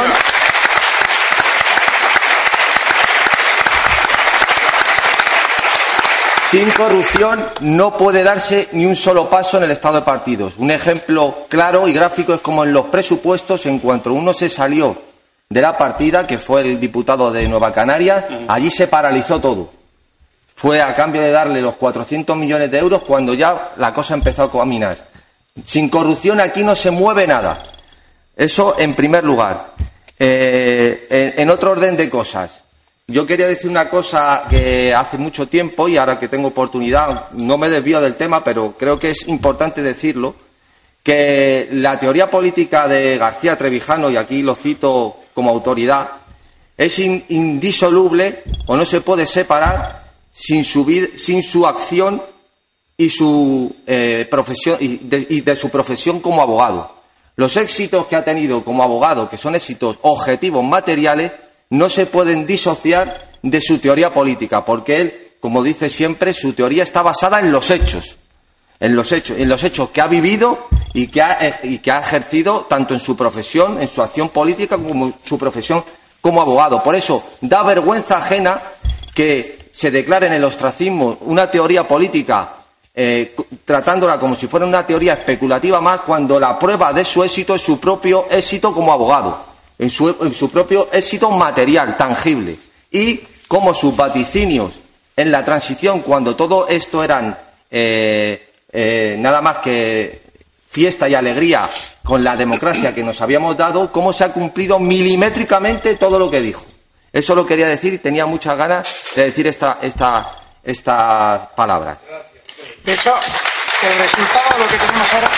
Sin corrupción no puede darse ni un solo paso en el estado de partidos. Un ejemplo claro y gráfico es como en los presupuestos, en cuanto uno se salió de la partida, que fue el diputado de Nueva Canarias, allí se paralizó todo. Fue a cambio de darle los cuatrocientos millones de euros cuando ya la cosa empezó a caminar. Sin corrupción aquí no se mueve nada. Eso en primer lugar. Eh, en, en otro orden de cosas. Yo quería decir una cosa que hace mucho tiempo, y ahora que tengo oportunidad, no me desvío del tema, pero creo que es importante decirlo, que la teoría política de García Trevijano, y aquí lo cito como autoridad, es in, indisoluble o no se puede separar sin su, sin su acción y, su, eh, profesión, y de, y de su profesión como abogado. Los éxitos que ha tenido como abogado, que son éxitos objetivos materiales, no se pueden disociar de su teoría política, porque él, como dice siempre, su teoría está basada en los hechos, en los hechos, en los hechos que ha vivido y que ha, y que ha ejercido tanto en su profesión, en su acción política, como en su profesión como abogado. Por eso da vergüenza ajena que se declare en el ostracismo una teoría política, eh, tratándola como si fuera una teoría especulativa más, cuando la prueba de su éxito es su propio éxito como abogado. En su, en su propio éxito material, tangible, y como sus vaticinios en la transición, cuando todo esto eran eh, eh, nada más que fiesta y alegría con la democracia que nos habíamos dado, cómo se ha cumplido milimétricamente todo lo que dijo. Eso lo quería decir y tenía muchas ganas de decir esta, esta, esta palabra. De hecho, el resultado de lo que tenemos ahora...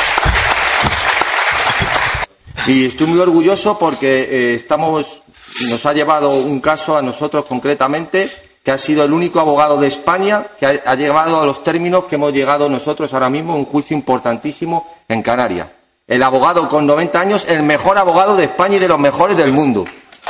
Y estoy muy orgulloso porque eh, estamos, nos ha llevado un caso a nosotros concretamente, que ha sido el único abogado de España que ha, ha llegado a los términos que hemos llegado nosotros ahora mismo, un juicio importantísimo en Canarias. El abogado con noventa años, el mejor abogado de España y de los mejores del mundo.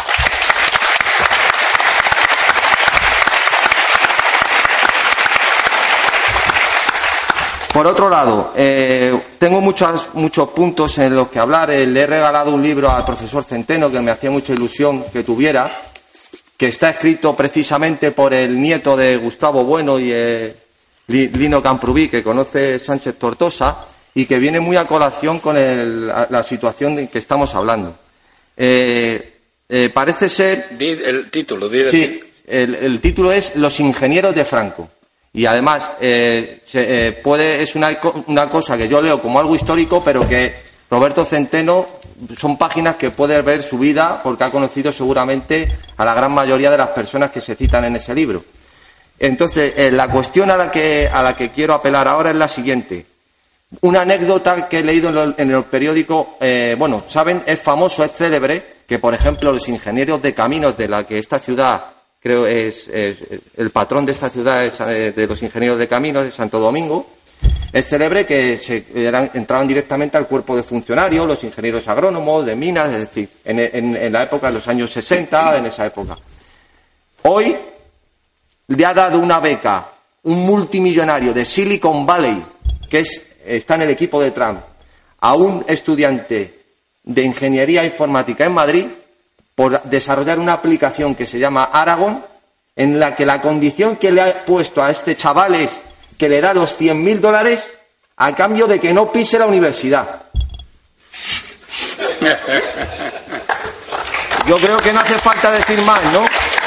Por otro lado, eh, tengo muchos, muchos puntos en los que hablar. Eh, le he regalado un libro al profesor Centeno que me hacía mucha ilusión que tuviera, que está escrito precisamente por el nieto de Gustavo Bueno y eh, Lino Camprubí, que conoce Sánchez Tortosa, y que viene muy a colación con el, la situación de que estamos hablando. Eh, eh, parece ser... Di el título. Di el sí, el, el título es Los ingenieros de Franco. Y además eh, se, eh, puede es una, una cosa que yo leo como algo histórico, pero que Roberto Centeno son páginas que puede ver su vida porque ha conocido seguramente a la gran mayoría de las personas que se citan en ese libro. Entonces, eh, la cuestión a la que a la que quiero apelar ahora es la siguiente. Una anécdota que he leído en, lo, en el periódico, eh, bueno, saben, es famoso, es célebre, que por ejemplo los ingenieros de caminos de la que esta ciudad creo es, es el patrón de esta ciudad es, eh, de los ingenieros de caminos de Santo Domingo, es célebre que se, eran, entraban directamente al cuerpo de funcionarios, los ingenieros agrónomos, de minas, es decir, en, en, en la época de los años sesenta, en esa época. Hoy le ha dado una beca un multimillonario de Silicon Valley, que es, está en el equipo de Trump, a un estudiante de ingeniería informática en Madrid, por desarrollar una aplicación que se llama Aragon, en la que la condición que le ha puesto a este chaval es que le da los cien mil dólares a cambio de que no pise la universidad. Yo creo que no hace falta decir más, ¿no?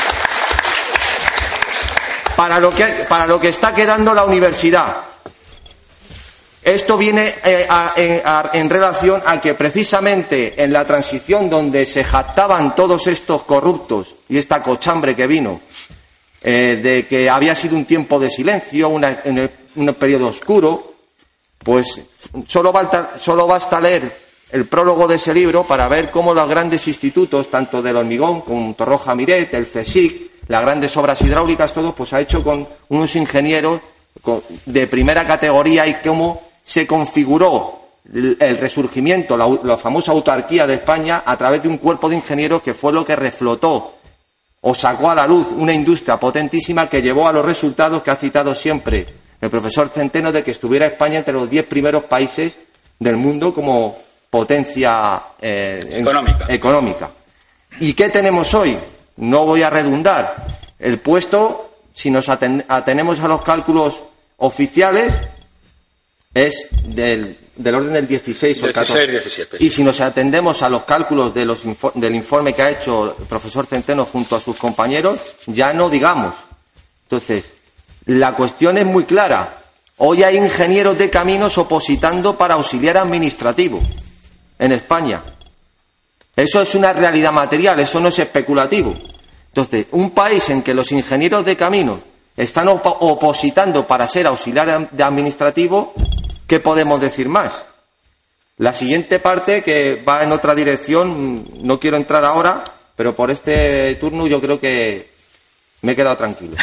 Para lo que, para lo que está quedando la universidad. Esto viene eh, a, a, en relación a que precisamente en la transición donde se jactaban todos estos corruptos y esta cochambre que vino, eh, de que había sido un tiempo de silencio, una, un, un periodo oscuro, pues solo basta, solo basta leer el prólogo de ese libro para ver cómo los grandes institutos, tanto del hormigón como Torroja Miret, el CSIC, las grandes obras hidráulicas, todo, pues ha hecho con unos ingenieros de primera categoría y cómo se configuró el resurgimiento, la, la famosa autarquía de España a través de un cuerpo de ingenieros que fue lo que reflotó o sacó a la luz una industria potentísima que llevó a los resultados que ha citado siempre el profesor Centeno de que estuviera España entre los diez primeros países del mundo como potencia eh, económica. económica. ¿Y qué tenemos hoy? No voy a redundar. El puesto, si nos aten- atenemos a los cálculos oficiales, es del, del orden del dieciséis o el catorce. dieciséis, diecisiete. Y si nos atendemos a los cálculos de los info- del informe que ha hecho el profesor Centeno junto a sus compañeros, ya no digamos. Entonces, la cuestión es muy clara. Hoy hay ingenieros de caminos opositando para auxiliar administrativo en España. Eso es una realidad material, eso no es especulativo. Entonces, un país en que los ingenieros de caminos están op- opositando para ser auxiliar de administrativo, ¿qué podemos decir más? La siguiente parte, que va en otra dirección, no quiero entrar ahora, pero por este turno yo creo que me he quedado tranquilo.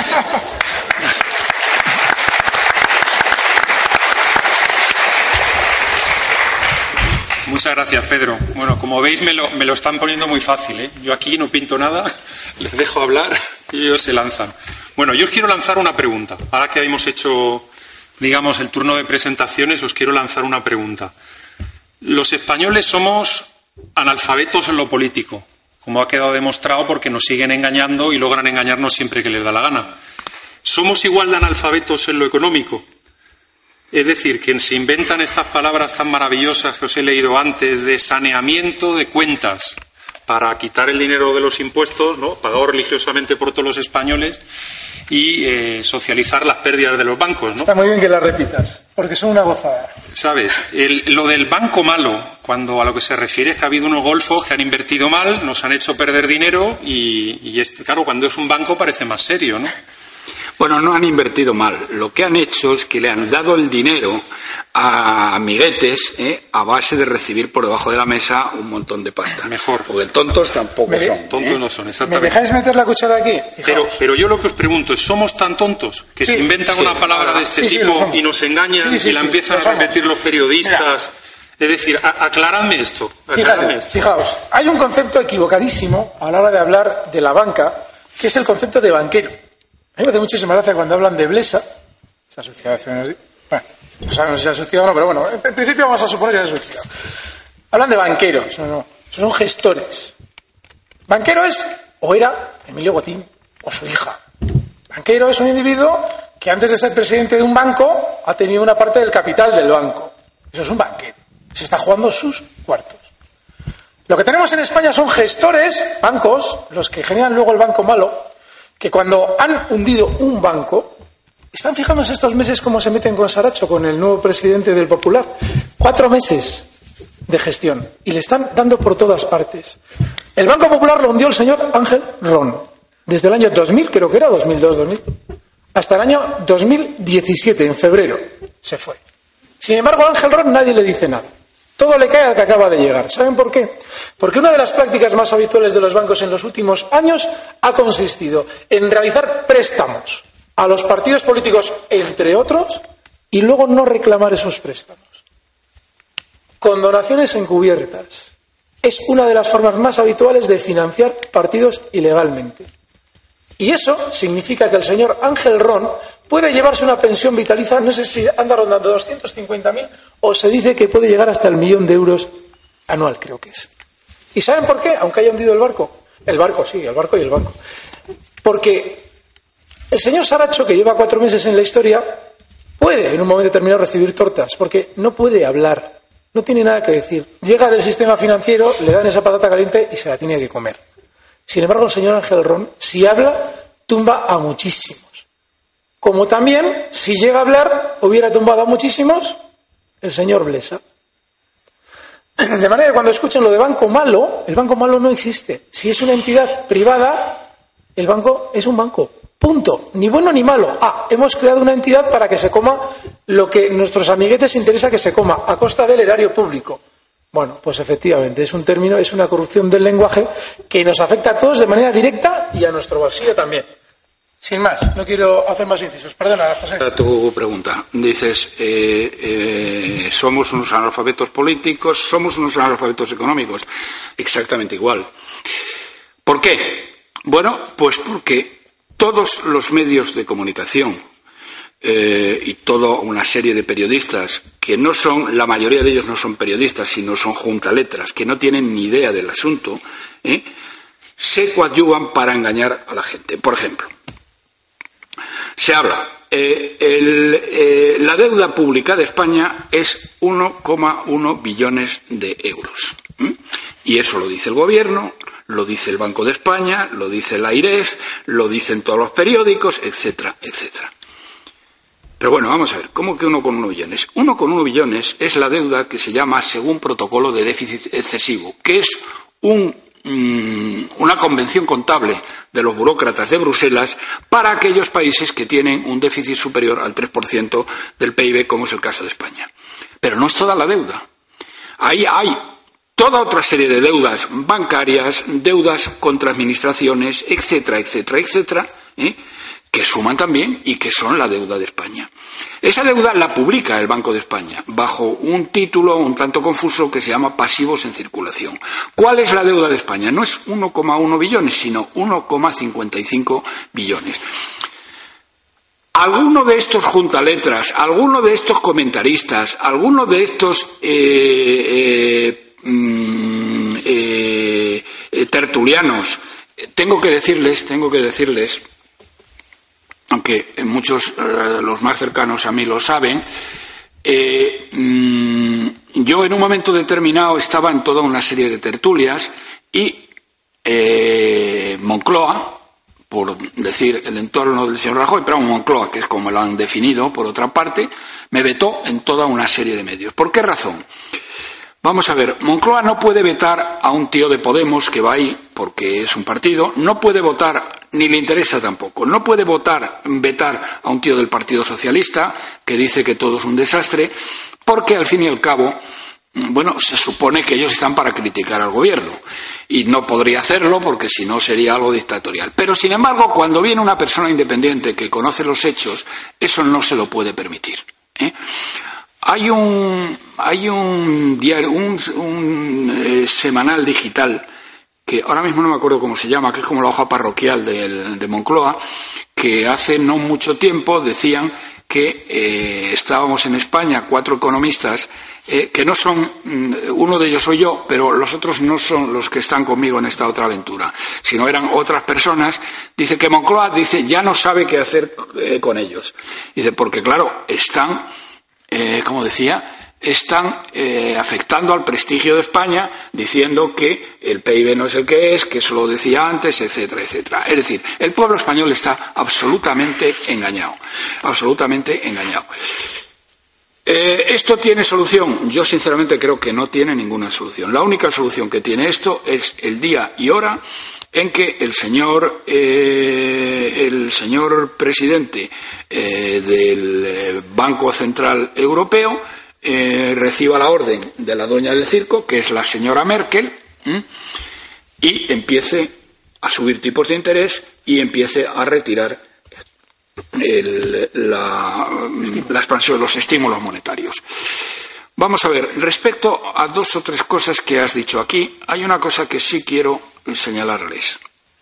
Muchas gracias, Pedro. Bueno, como veis, me lo, me lo están poniendo muy fácil, ¿eh? Yo aquí no pinto nada, les dejo hablar y ellos se lanzan. Bueno, yo os quiero lanzar una pregunta. Ahora que hemos hecho, digamos, el turno de presentaciones, os quiero lanzar una pregunta. Los españoles somos analfabetos en lo político, como ha quedado demostrado porque nos siguen engañando y logran engañarnos siempre que les da la gana. ¿Somos igual de analfabetos en lo económico? Es decir, que se inventan estas palabras tan maravillosas que os he leído antes de saneamiento de cuentas para quitar el dinero de los impuestos, ¿no?, pagado religiosamente por todos los españoles, y eh, socializar las pérdidas de los bancos, ¿no? Está muy bien que las repitas, porque son una gozada. ¿Sabes? El, lo del banco malo, cuando a lo que se refiere es que ha habido unos golfos que han invertido mal, nos han hecho perder dinero y, y este, claro, cuando es un banco parece más serio, ¿no? Bueno, no han invertido mal. Lo que han hecho es que le han dado el dinero a amiguetes ¿eh? a base de recibir por debajo de la mesa un montón de pasta. Mejor. Porque tontos tampoco Me de- son. Tontos ¿eh? no son, ¿Me exactamente. dejáis meter la cuchara aquí? Pero, Fijaos. pero yo lo que os pregunto es, ¿somos tan tontos que Sí, se inventan sí, una palabra de este sí, sí, tipo lo somos. y nos engañan Sí, sí, y la sí, empiezan lo a somos. repetir los periodistas? Es decir, a- aclaradme esto. Aclaradme Fíjate, esto. fijaos, hay un concepto equivocadísimo a la hora de hablar de la banca, que es el concepto de banquero. A mí me hace muchísima gracia cuando hablan de Blesa, esa asociación, bueno, no sabemos si se ha asociado o no, pero bueno, en principio vamos a suponer que se ha asociado. Hablan de banqueros, no, no, esos son gestores. Banquero es, o era, Emilio Botín, o su hija. Banquero es un individuo que antes de ser presidente de un banco ha tenido una parte del capital del banco. Eso es un banquero. Se está jugando sus cuartos. Lo que tenemos en España son gestores, bancos, los que generan luego el banco malo, que cuando han hundido un banco, están fijándose estos meses cómo se meten con Saracho, con el nuevo presidente del Popular. Cuatro meses de gestión. Y le están dando por todas partes. El Banco Popular lo hundió el señor Ángel Ron. Desde el año dos mil, creo que era, dos mil dos, dos mil, hasta el año dos mil diecisiete, en febrero, se fue. Sin embargo, a Ángel Ron nadie le dice nada. Todo le cae al que acaba de llegar. ¿Saben por qué? Porque una de las prácticas más habituales de los bancos en los últimos años ha consistido en realizar préstamos a los partidos políticos, entre otros, y luego no reclamar esos préstamos. Condonaciones encubiertas. Es una de las formas más habituales de financiar partidos ilegalmente. Y eso significa que el señor Ángel Ron puede llevarse una pensión vitaliza, no sé si anda rondando doscientos cincuenta mil o se dice que puede llegar hasta el millón de euros anual, creo que es. ¿Y saben por qué? Aunque haya hundido el barco. El barco, sí, el barco y el banco. Porque el señor Saracho, que lleva cuatro meses en la historia, puede en un momento determinado recibir tortas, porque no puede hablar, no tiene nada que decir. Llega del sistema financiero, le dan esa patata caliente y se la tiene que comer. Sin embargo, el señor Ángel Ron, si habla, tumba a muchísimos. Como también, si llega a hablar, hubiera tumbado a muchísimos el señor Blesa. De manera que cuando escuchen lo de banco malo, el banco malo no existe. Si es una entidad privada, el banco es un banco. Punto. Ni bueno ni malo. Ah, hemos creado una entidad para que se coma lo que nuestros amiguetes interesa que se coma, a costa del erario público. Bueno, pues efectivamente, es un término, es una corrupción del lenguaje que nos afecta a todos de manera directa y a nuestro bolsillo también. Sin más, no quiero hacer más incisos. Perdona, José. Para tu pregunta, dices, eh, eh, somos unos analfabetos políticos, somos unos analfabetos económicos. Exactamente igual. ¿Por qué? Bueno, pues porque todos los medios de comunicación eh, y toda una serie de periodistas que no son, la mayoría de ellos no son periodistas, sino son juntaletras, que no tienen ni idea del asunto, ¿eh? se coadyuvan para engañar a la gente. Por ejemplo, se habla, eh, el, eh, la deuda pública de España es uno coma uno billones de euros. ¿eh? Y eso lo dice el Gobierno, lo dice el Banco de España, lo dice la AIREF, lo dicen todos los periódicos, etcétera, etcétera. Pero bueno, vamos a ver, ¿cómo que uno coma uno billones? uno coma uno billones es la deuda que se llama según protocolo de déficit excesivo, que es un, mm, una convención contable de los burócratas de Bruselas para aquellos países que tienen un déficit superior al tres por ciento del P I B, como es el caso de España. Pero no es toda la deuda. Ahí hay toda otra serie de deudas bancarias, deudas contra administraciones, etcétera, etcétera, etcétera, ¿eh? que suman también y que son la deuda de España. Esa deuda la publica el Banco de España bajo un título un tanto confuso que se llama pasivos en circulación. ¿Cuál es la deuda de España? No es uno coma uno billones, sino uno coma cincuenta y cinco billones. Alguno de estos juntaletras, alguno de estos comentaristas, alguno de estos eh, eh, mm, eh, eh, tertulianos, tengo que decirles, tengo que decirles aunque muchos, eh, los más cercanos a mí lo saben, eh, mmm, yo en un momento determinado estaba en toda una serie de tertulias y eh, Moncloa, por decir el entorno del señor Rajoy, pero Moncloa, que es como lo han definido por otra parte, me vetó en toda una serie de medios. ¿Por qué razón? Vamos a ver, Moncloa no puede vetar a un tío de Podemos que va ahí, porque es un partido, no puede votar, ni le interesa tampoco, no puede votar, vetar a un tío del Partido Socialista, que dice que todo es un desastre, porque al fin y al cabo, bueno, se supone que ellos están para criticar al gobierno, y no podría hacerlo porque si no sería algo dictatorial. Pero, sin embargo, cuando viene una persona independiente que conoce los hechos, eso no se lo puede permitir, ¿eh? Hay un, hay un diario, un, un eh, semanal digital, que ahora mismo no me acuerdo cómo se llama, que es como la hoja parroquial de, de Moncloa, que hace no mucho tiempo decían que eh, estábamos en España cuatro economistas, eh, que no son, uno de ellos soy yo, pero los otros no son los que están conmigo en esta otra aventura, sino eran otras personas. Dice que Moncloa, dice, ya no sabe qué hacer eh, con ellos. Dice, porque claro, están... Eh, como decía, están eh, afectando al prestigio de España, diciendo que el P I B no es el que es, que eso lo decía antes, etcétera, etcétera. Es decir, el pueblo español está absolutamente engañado, absolutamente engañado. Eh, ¿Esto tiene solución? Yo sinceramente creo que no tiene ninguna solución. La única solución que tiene esto es el día y hora en que el señor eh, el señor presidente eh, del Banco Central Europeo eh, reciba la orden de la dueña del circo, que es la señora Merkel, ¿m? y empiece a subir tipos de interés y empiece a retirar el, la, la expansión de los estímulos monetarios. Vamos a ver, respecto a dos o tres cosas que has dicho aquí, hay una cosa que sí quiero señalarles.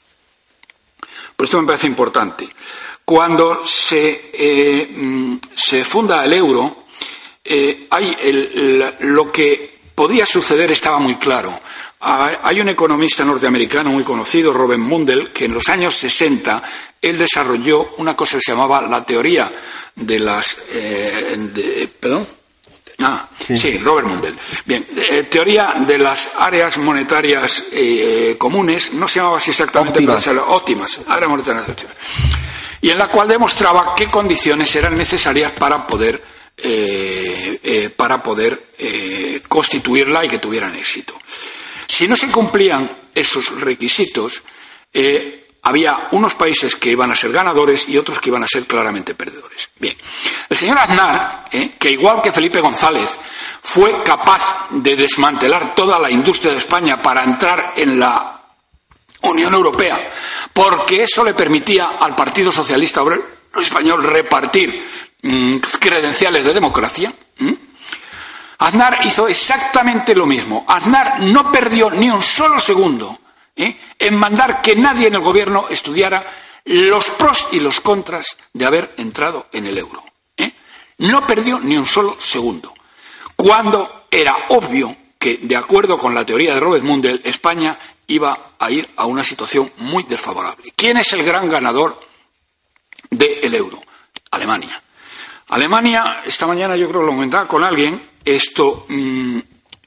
Pues esto me parece importante. Cuando se, eh, se funda el euro, eh, hay el, lo que podía suceder estaba muy claro. Hay un economista norteamericano muy conocido, Robert Mundell, que en los años sesenta él desarrolló una cosa que se llamaba la teoría de las... Eh, de, ¿Perdón? Ah, sí, sí, Robert Mundell. Bien, eh, teoría de las áreas monetarias eh, comunes, no se llamaba así exactamente, óptimas, pero óptimas, áreas monetarias óptimas, y en la cual demostraba qué condiciones eran necesarias para poder eh, eh, para poder eh, constituirla y que tuvieran éxito. Si no se cumplían esos requisitos, eh, había unos países que iban a ser ganadores y otros que iban a ser claramente perdedores. Bien, el señor Aznar, eh, que igual que Felipe González, fue capaz de desmantelar toda la industria de España para entrar en la Unión Europea, porque eso le permitía al Partido Socialista Obrero Español repartir mmm, credenciales de democracia. ¿Mm? Aznar hizo exactamente lo mismo. Aznar no perdió ni un solo segundo ¿eh? en mandar que nadie en el gobierno estudiara los pros y los contras de haber entrado en el euro. ¿eh? No perdió ni un solo segundo. Cuando era obvio que, de acuerdo con la teoría de Robert Mundell, España iba a ir a una situación muy desfavorable. ¿Quién es el gran ganador del euro? Alemania. Alemania, esta mañana yo creo que lo comentaba con alguien, esto, mmm,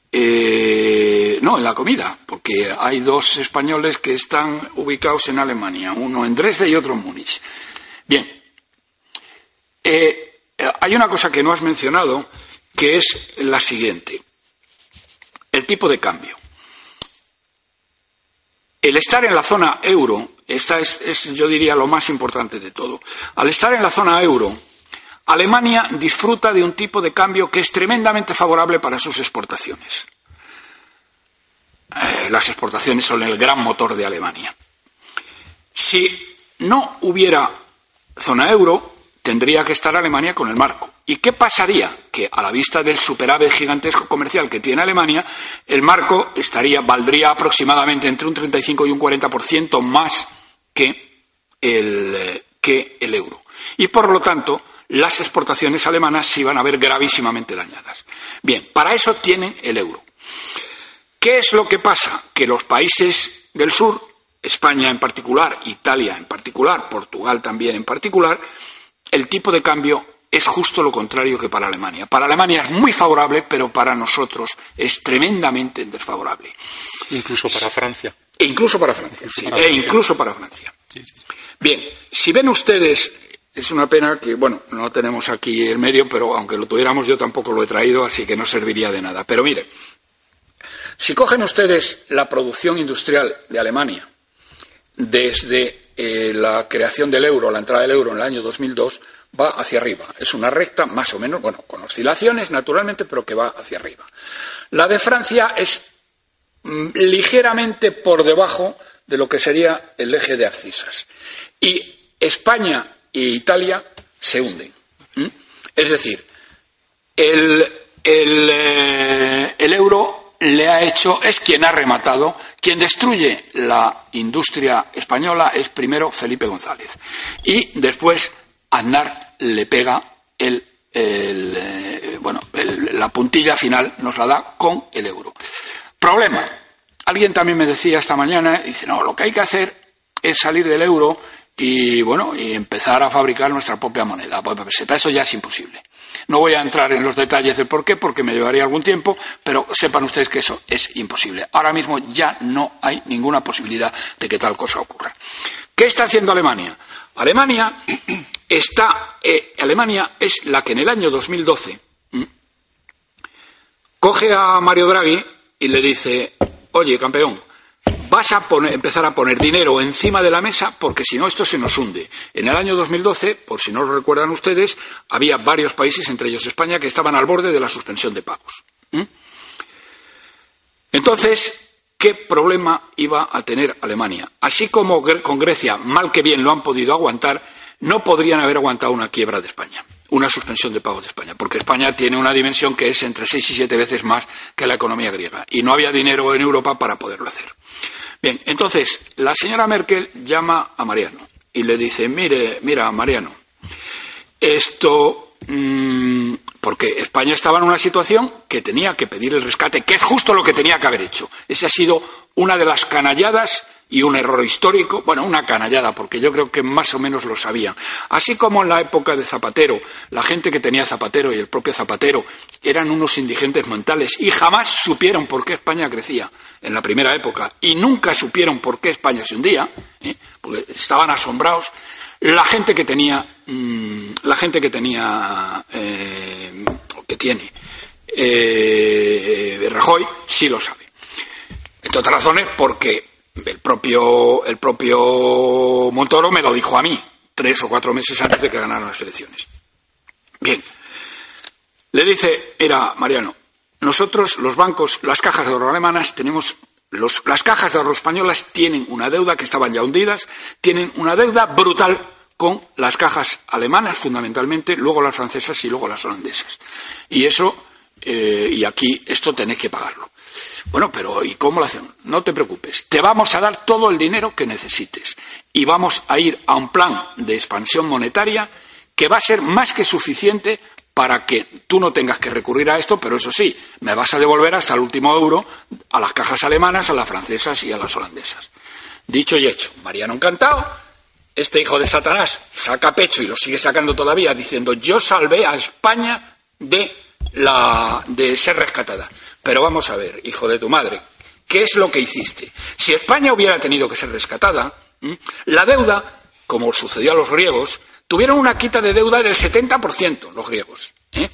eh, no, en la comida, porque hay dos españoles que están ubicados en Alemania, uno en Dresde y otro en Múnich. Bien, eh, hay una cosa que no has mencionado, que es la siguiente, el tipo de cambio. El estar en la zona euro, esta es, es, yo diría, lo más importante de todo. Al estar en la zona euro, Alemania disfruta de un tipo de cambio que es tremendamente favorable para sus exportaciones. Eh, las exportaciones son el gran motor de Alemania. Si no hubiera zona euro, tendría que estar Alemania con el marco. ¿Y qué pasaría? Que a la vista del superávit gigantesco comercial que tiene Alemania, el marco estaría, valdría aproximadamente entre un treinta y cinco y un cuarenta por ciento más que el, que el euro. Y por lo tanto, las exportaciones alemanas se iban a ver gravísimamente dañadas. Bien, para eso tienen el euro. ¿Qué es lo que pasa? Que los países del sur, España en particular, Italia en particular, Portugal también en particular, el tipo de cambio es justo lo contrario que para Alemania. Para Alemania es muy favorable, pero para nosotros es tremendamente desfavorable. Incluso para Francia. E incluso para Francia, sí, para e Francia. incluso para Francia. Sí, sí. Bien, si ven ustedes, es una pena que, bueno, no tenemos aquí el medio, pero aunque lo tuviéramos yo tampoco lo he traído, así que no serviría de nada. Pero mire, si cogen ustedes la producción industrial de Alemania desde eh, la creación del euro, la entrada del euro en el año dos mil dos, va hacia arriba. Es una recta más o menos, bueno, con oscilaciones naturalmente, pero que va hacia arriba. La de Francia es mm, ligeramente por debajo de lo que sería el eje de abscisas. Y España e Italia se hunden. ¿Mm? Es decir, el, el, eh, el euro le ha hecho, es quien ha rematado, quien destruye la industria española es primero Felipe González. Y después Aznar le pega el, el, eh, bueno, el, la puntilla final, nos la da con el euro. Problema. Alguien también me decía esta mañana, dice, no, lo que hay que hacer es salir del euro y, bueno, y empezar a fabricar nuestra propia moneda. Pues peseta, eso ya es imposible. No voy a entrar en los detalles del por qué, porque me llevaría algún tiempo, pero sepan ustedes que eso es imposible. Ahora mismo ya no hay ninguna posibilidad de que tal cosa ocurra. ¿Qué está haciendo Alemania? Alemania está, eh, Alemania es la que en el año dos mil doce ¿m? coge a Mario Draghi y le dice, oye, campeón, vas a poner, empezar a poner dinero encima de la mesa porque si no esto se nos hunde. En el año dos mil doce, por si no lo recuerdan ustedes, había varios países, entre ellos España, que estaban al borde de la suspensión de pagos. ¿Mm? Entonces, ¿qué problema iba a tener Alemania? Así como con Grecia, mal que bien lo han podido aguantar, no podrían haber aguantado una quiebra de España, una suspensión de pagos de España, porque España tiene una dimensión que es entre seis y siete veces más que la economía griega, y no había dinero en Europa para poderlo hacer. Bien, entonces, la señora Merkel llama a Mariano y le dice, mire, mira, Mariano, esto, mmm, porque España estaba en una situación que tenía que pedir el rescate, que es justo lo que tenía que haber hecho. Esa ha sido una de las canalladas y un error histórico, bueno, una canallada, porque yo creo que más o menos lo sabían. Así como en la época de Zapatero, la gente que tenía Zapatero y el propio Zapatero eran unos indigentes mentales y jamás supieron por qué España crecía en la primera época y nunca supieron por qué España se hundía, ¿eh? Porque estaban asombrados. La gente que tenía, mmm, la gente que tenía, eh, que tiene eh, Rajoy, sí lo sabe. Entre otras razones, porque el propio, el propio Montoro me lo dijo a mí, tres o cuatro meses antes de que ganaran las elecciones. Bien, le dice, mira, Mariano, nosotros, los bancos, las cajas de ahorro alemanas, tenemos, los, las cajas de ahorro españolas tienen una deuda que estaban ya hundidas, tienen una deuda brutal con las cajas alemanas, fundamentalmente, luego las francesas y luego las holandesas. Y eso, eh, y aquí, esto tenéis que pagarlo. Bueno, pero ¿y cómo lo hacemos? No te preocupes, te vamos a dar todo el dinero que necesites y vamos a ir a un plan de expansión monetaria que va a ser más que suficiente para que tú no tengas que recurrir a esto, pero eso sí, me vas a devolver hasta el último euro a las cajas alemanas, a las francesas y a las holandesas. Dicho y hecho, Mariano encantado, este hijo de Satanás saca pecho y lo sigue sacando todavía diciendo yo salvé a España de, la, de ser rescatada. Pero vamos a ver, hijo de tu madre, ¿qué es lo que hiciste? Si España hubiera tenido que ser rescatada, ¿m? la deuda, como sucedió a los griegos, tuvieron una quita de deuda del setenta por ciento, los griegos. ¿eh?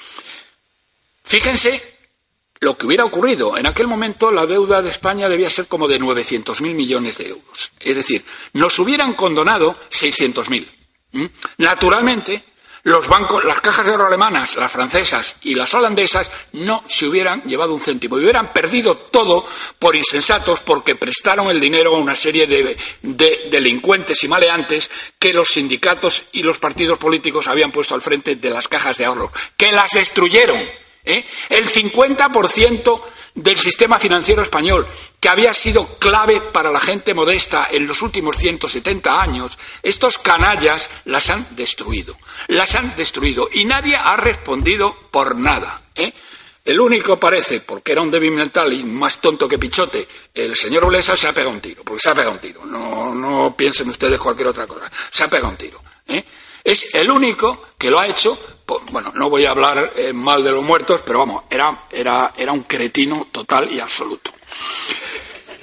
Fíjense lo que hubiera ocurrido. En aquel momento la deuda de España debía ser como de novecientos mil millones de euros. Es decir, nos hubieran condonado seiscientos mil. ¿m? Naturalmente, los bancos, las cajas de ahorro alemanas, las francesas y las holandesas no se hubieran llevado un céntimo y hubieran perdido todo por insensatos porque prestaron el dinero a una serie de, de delincuentes y maleantes que los sindicatos y los partidos políticos habían puesto al frente de las cajas de ahorro, que las destruyeron. ¿eh? El cincuenta por ciento del sistema financiero español, que había sido clave para la gente modesta en los últimos ciento setenta años, estos canallas las han destruido. Las han destruido y nadie ha respondido por nada. ¿eh? El único parece, porque era un débil mental y más tonto que Pichote, el señor Olesa se ha pegado un tiro, porque se ha pegado un tiro. No, no piensen ustedes cualquier otra cosa. Se ha pegado un tiro. ¿eh? Es el único que lo ha hecho. Bueno, no voy a hablar eh, mal de los muertos, pero vamos, era, era, era un cretino total y absoluto.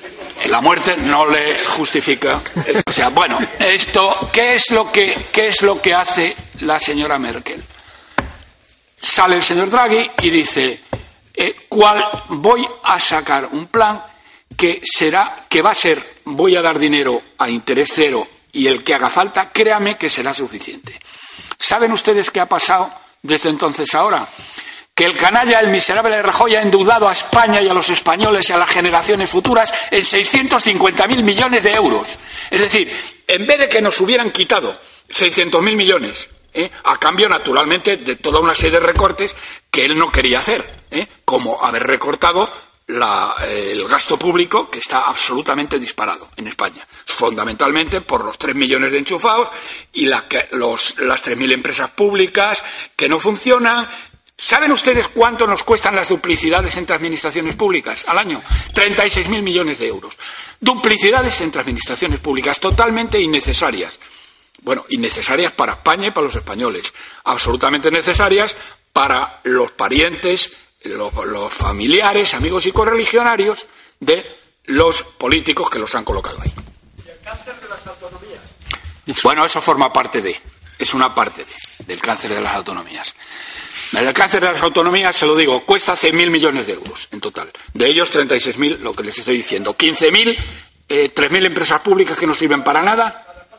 la muerte no le justifica. O sea, bueno, esto, ¿qué es lo que, qué es lo que hace la señora Merkel? Sale el señor Draghi y dice, eh, ¿cuál? Voy a sacar un plan que será, que va a ser, voy a dar dinero a interés cero y el que haga falta, créame que será suficiente. ¿Saben ustedes qué ha pasado desde entonces a ahora? Que el canalla, el miserable de Rajoy ha endeudado a España y a los españoles y a las generaciones futuras en seiscientos cincuenta mil millones de euros. Es decir, en vez de que nos hubieran quitado seiscientos mil millones, ¿eh? a cambio, naturalmente, de toda una serie de recortes que él no quería hacer, ¿eh? como haber recortado la, eh, el gasto público, que está absolutamente disparado en España, fundamentalmente por los tres millones de enchufados y la, que, los, las tres mil empresas públicas que no funcionan. ¿Saben ustedes cuánto nos cuestan las duplicidades entre administraciones públicas al año? treinta y seis mil millones de euros. Duplicidades entre administraciones públicas totalmente innecesarias. Bueno, innecesarias para España y para los españoles. Absolutamente necesarias para los parientes, los, los familiares, amigos y correligionarios de los políticos que los han colocado ahí. ¿Y el cáncer de las autonomías? Bueno, eso forma parte de, es una parte de, del cáncer de las autonomías. El cáncer de las autonomías, se lo digo, cuesta cien mil millones de euros en total. De ellos, treinta y seis mil, lo que les estoy diciendo. quince mil, eh, tres mil empresas públicas que no sirven para nada.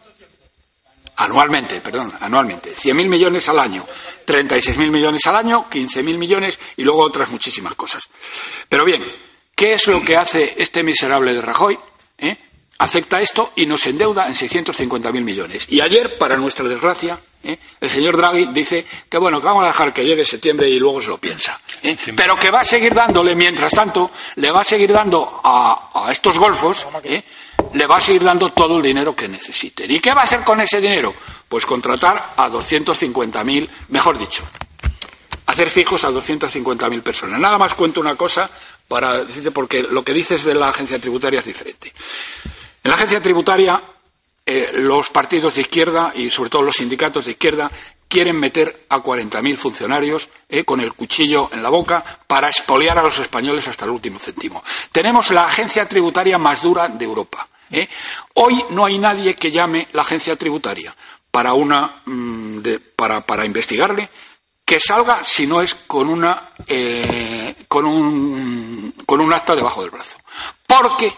Anualmente, perdón, anualmente. cien mil millones al año. treinta y seis mil millones al año, quince mil millones y luego otras muchísimas cosas. Pero bien, ¿qué es lo que hace este miserable de Rajoy? ¿Eh? Acepta esto y nos endeuda en seiscientos cincuenta mil millones. Y ayer, para nuestra desgracia, ¿eh? el señor Draghi dice que bueno, que vamos a dejar que llegue septiembre y luego se lo piensa. ¿eh? Pero que va a seguir dándole, mientras tanto, le va a seguir dando a, a estos golfos, ¿eh? le va a seguir dando todo el dinero que necesiten. ¿Y qué va a hacer con ese dinero? Pues contratar a doscientos cincuenta mil, mejor dicho, hacer fijos a doscientas cincuenta mil personas. Nada más cuento una cosa para decirte, porque lo que dices de la agencia tributaria es diferente. En la agencia tributaria, eh, los partidos de izquierda y sobre todo los sindicatos de izquierda quieren meter a cuarenta mil funcionarios eh, con el cuchillo en la boca para expoliar a los españoles hasta el último céntimo. Tenemos la agencia tributaria más dura de Europa. ¿eh? Hoy no hay nadie que llame la agencia tributaria para, una, mmm, de, para, para investigarle, que salga si no es con, una, eh, con, un, con un acta debajo del brazo. Porque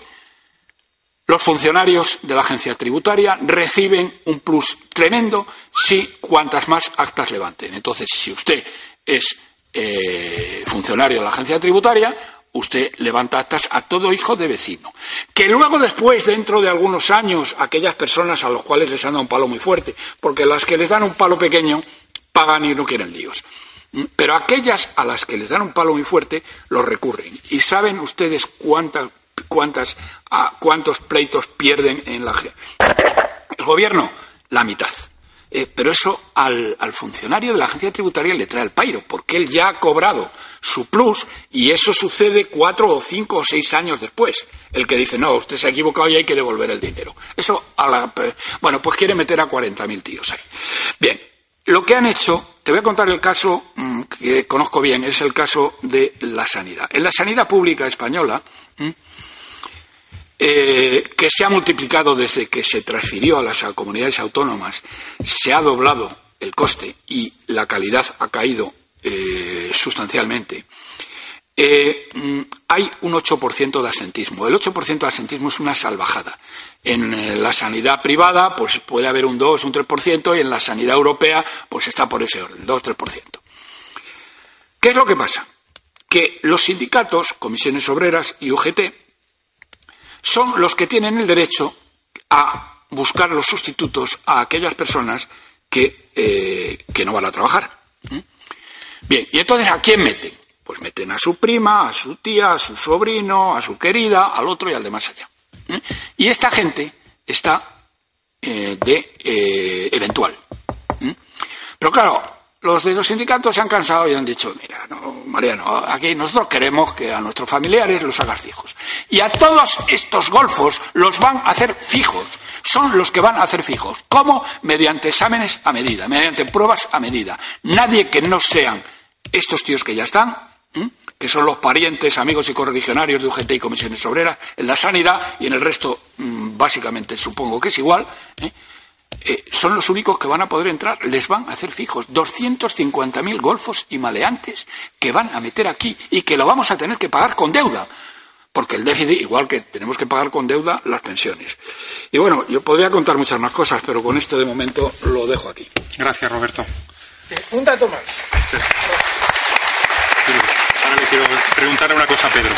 los funcionarios de la agencia tributaria reciben un plus tremendo si cuantas más actas levanten. Entonces, si usted es eh, funcionario de la agencia tributaria, usted levanta actas a todo hijo de vecino. Que luego después, dentro de algunos años, aquellas personas a los cuales les han dado un palo muy fuerte, porque las que les dan un palo pequeño pagan y no quieren líos. Pero aquellas a las que les dan un palo muy fuerte, los recurren. ¿Y saben ustedes cuántas cuántas a cuántos pleitos pierden en la el gobierno? La mitad. Eh, pero eso al, al funcionario de la agencia tributaria le trae el pairo, porque él ya ha cobrado su plus y eso sucede cuatro o cinco o seis años después. El que dice, no, usted se ha equivocado y hay que devolver el dinero. Eso, a la, bueno, pues quiere meter a cuarenta mil tíos ahí. Bien, lo que han hecho, te voy a contar el caso mmm, que conozco bien, es el caso de la sanidad. En la sanidad pública española, mmm, Eh, que se ha multiplicado desde que se transfirió a las comunidades autónomas, se ha doblado el coste y la calidad ha caído eh, sustancialmente. Eh, hay un ocho por ciento de asentismo. El ocho por ciento de asentismo es una salvajada. En eh, la sanidad privada pues puede haber un dos, un tres por ciento y en la sanidad europea pues está por ese orden, dos, tres por ciento. ¿Qué es lo que pasa? Que los sindicatos, comisiones obreras y U G T, son los que tienen el derecho a buscar los sustitutos a aquellas personas que, eh, que no van a trabajar. ¿Mm? Bien, ¿y entonces a quién meten? Pues meten a su prima, a su tía, a su sobrino, a su querida, al otro y al de más allá. ¿Mm? Y esta gente está eh, de eh, eventual. ¿Mm? Pero claro, los de los sindicatos se han cansado y han dicho, mira, no, Mariano, aquí nosotros queremos que a nuestros familiares los hagas fijos. Y a todos estos golfos los van a hacer fijos. Son los que van a hacer fijos. ¿Cómo? Mediante exámenes a medida, mediante pruebas a medida. Nadie que no sean estos tíos que ya están, ¿eh? que son los parientes, amigos y correligionarios de U G T y comisiones obreras, en la sanidad y en el resto, mmm, básicamente supongo que es igual, ¿eh? Eh, son los únicos que van a poder entrar, les van a hacer fijos doscientos cincuenta mil golfos y maleantes que van a meter aquí y que lo vamos a tener que pagar con deuda, porque el déficit, igual que tenemos que pagar con deuda las pensiones. Y bueno, yo podría contar muchas más cosas, pero con esto de momento lo dejo aquí. Gracias, Roberto. Eh, un dato más. Sí. Ahora le quiero preguntar una cosa a Pedro.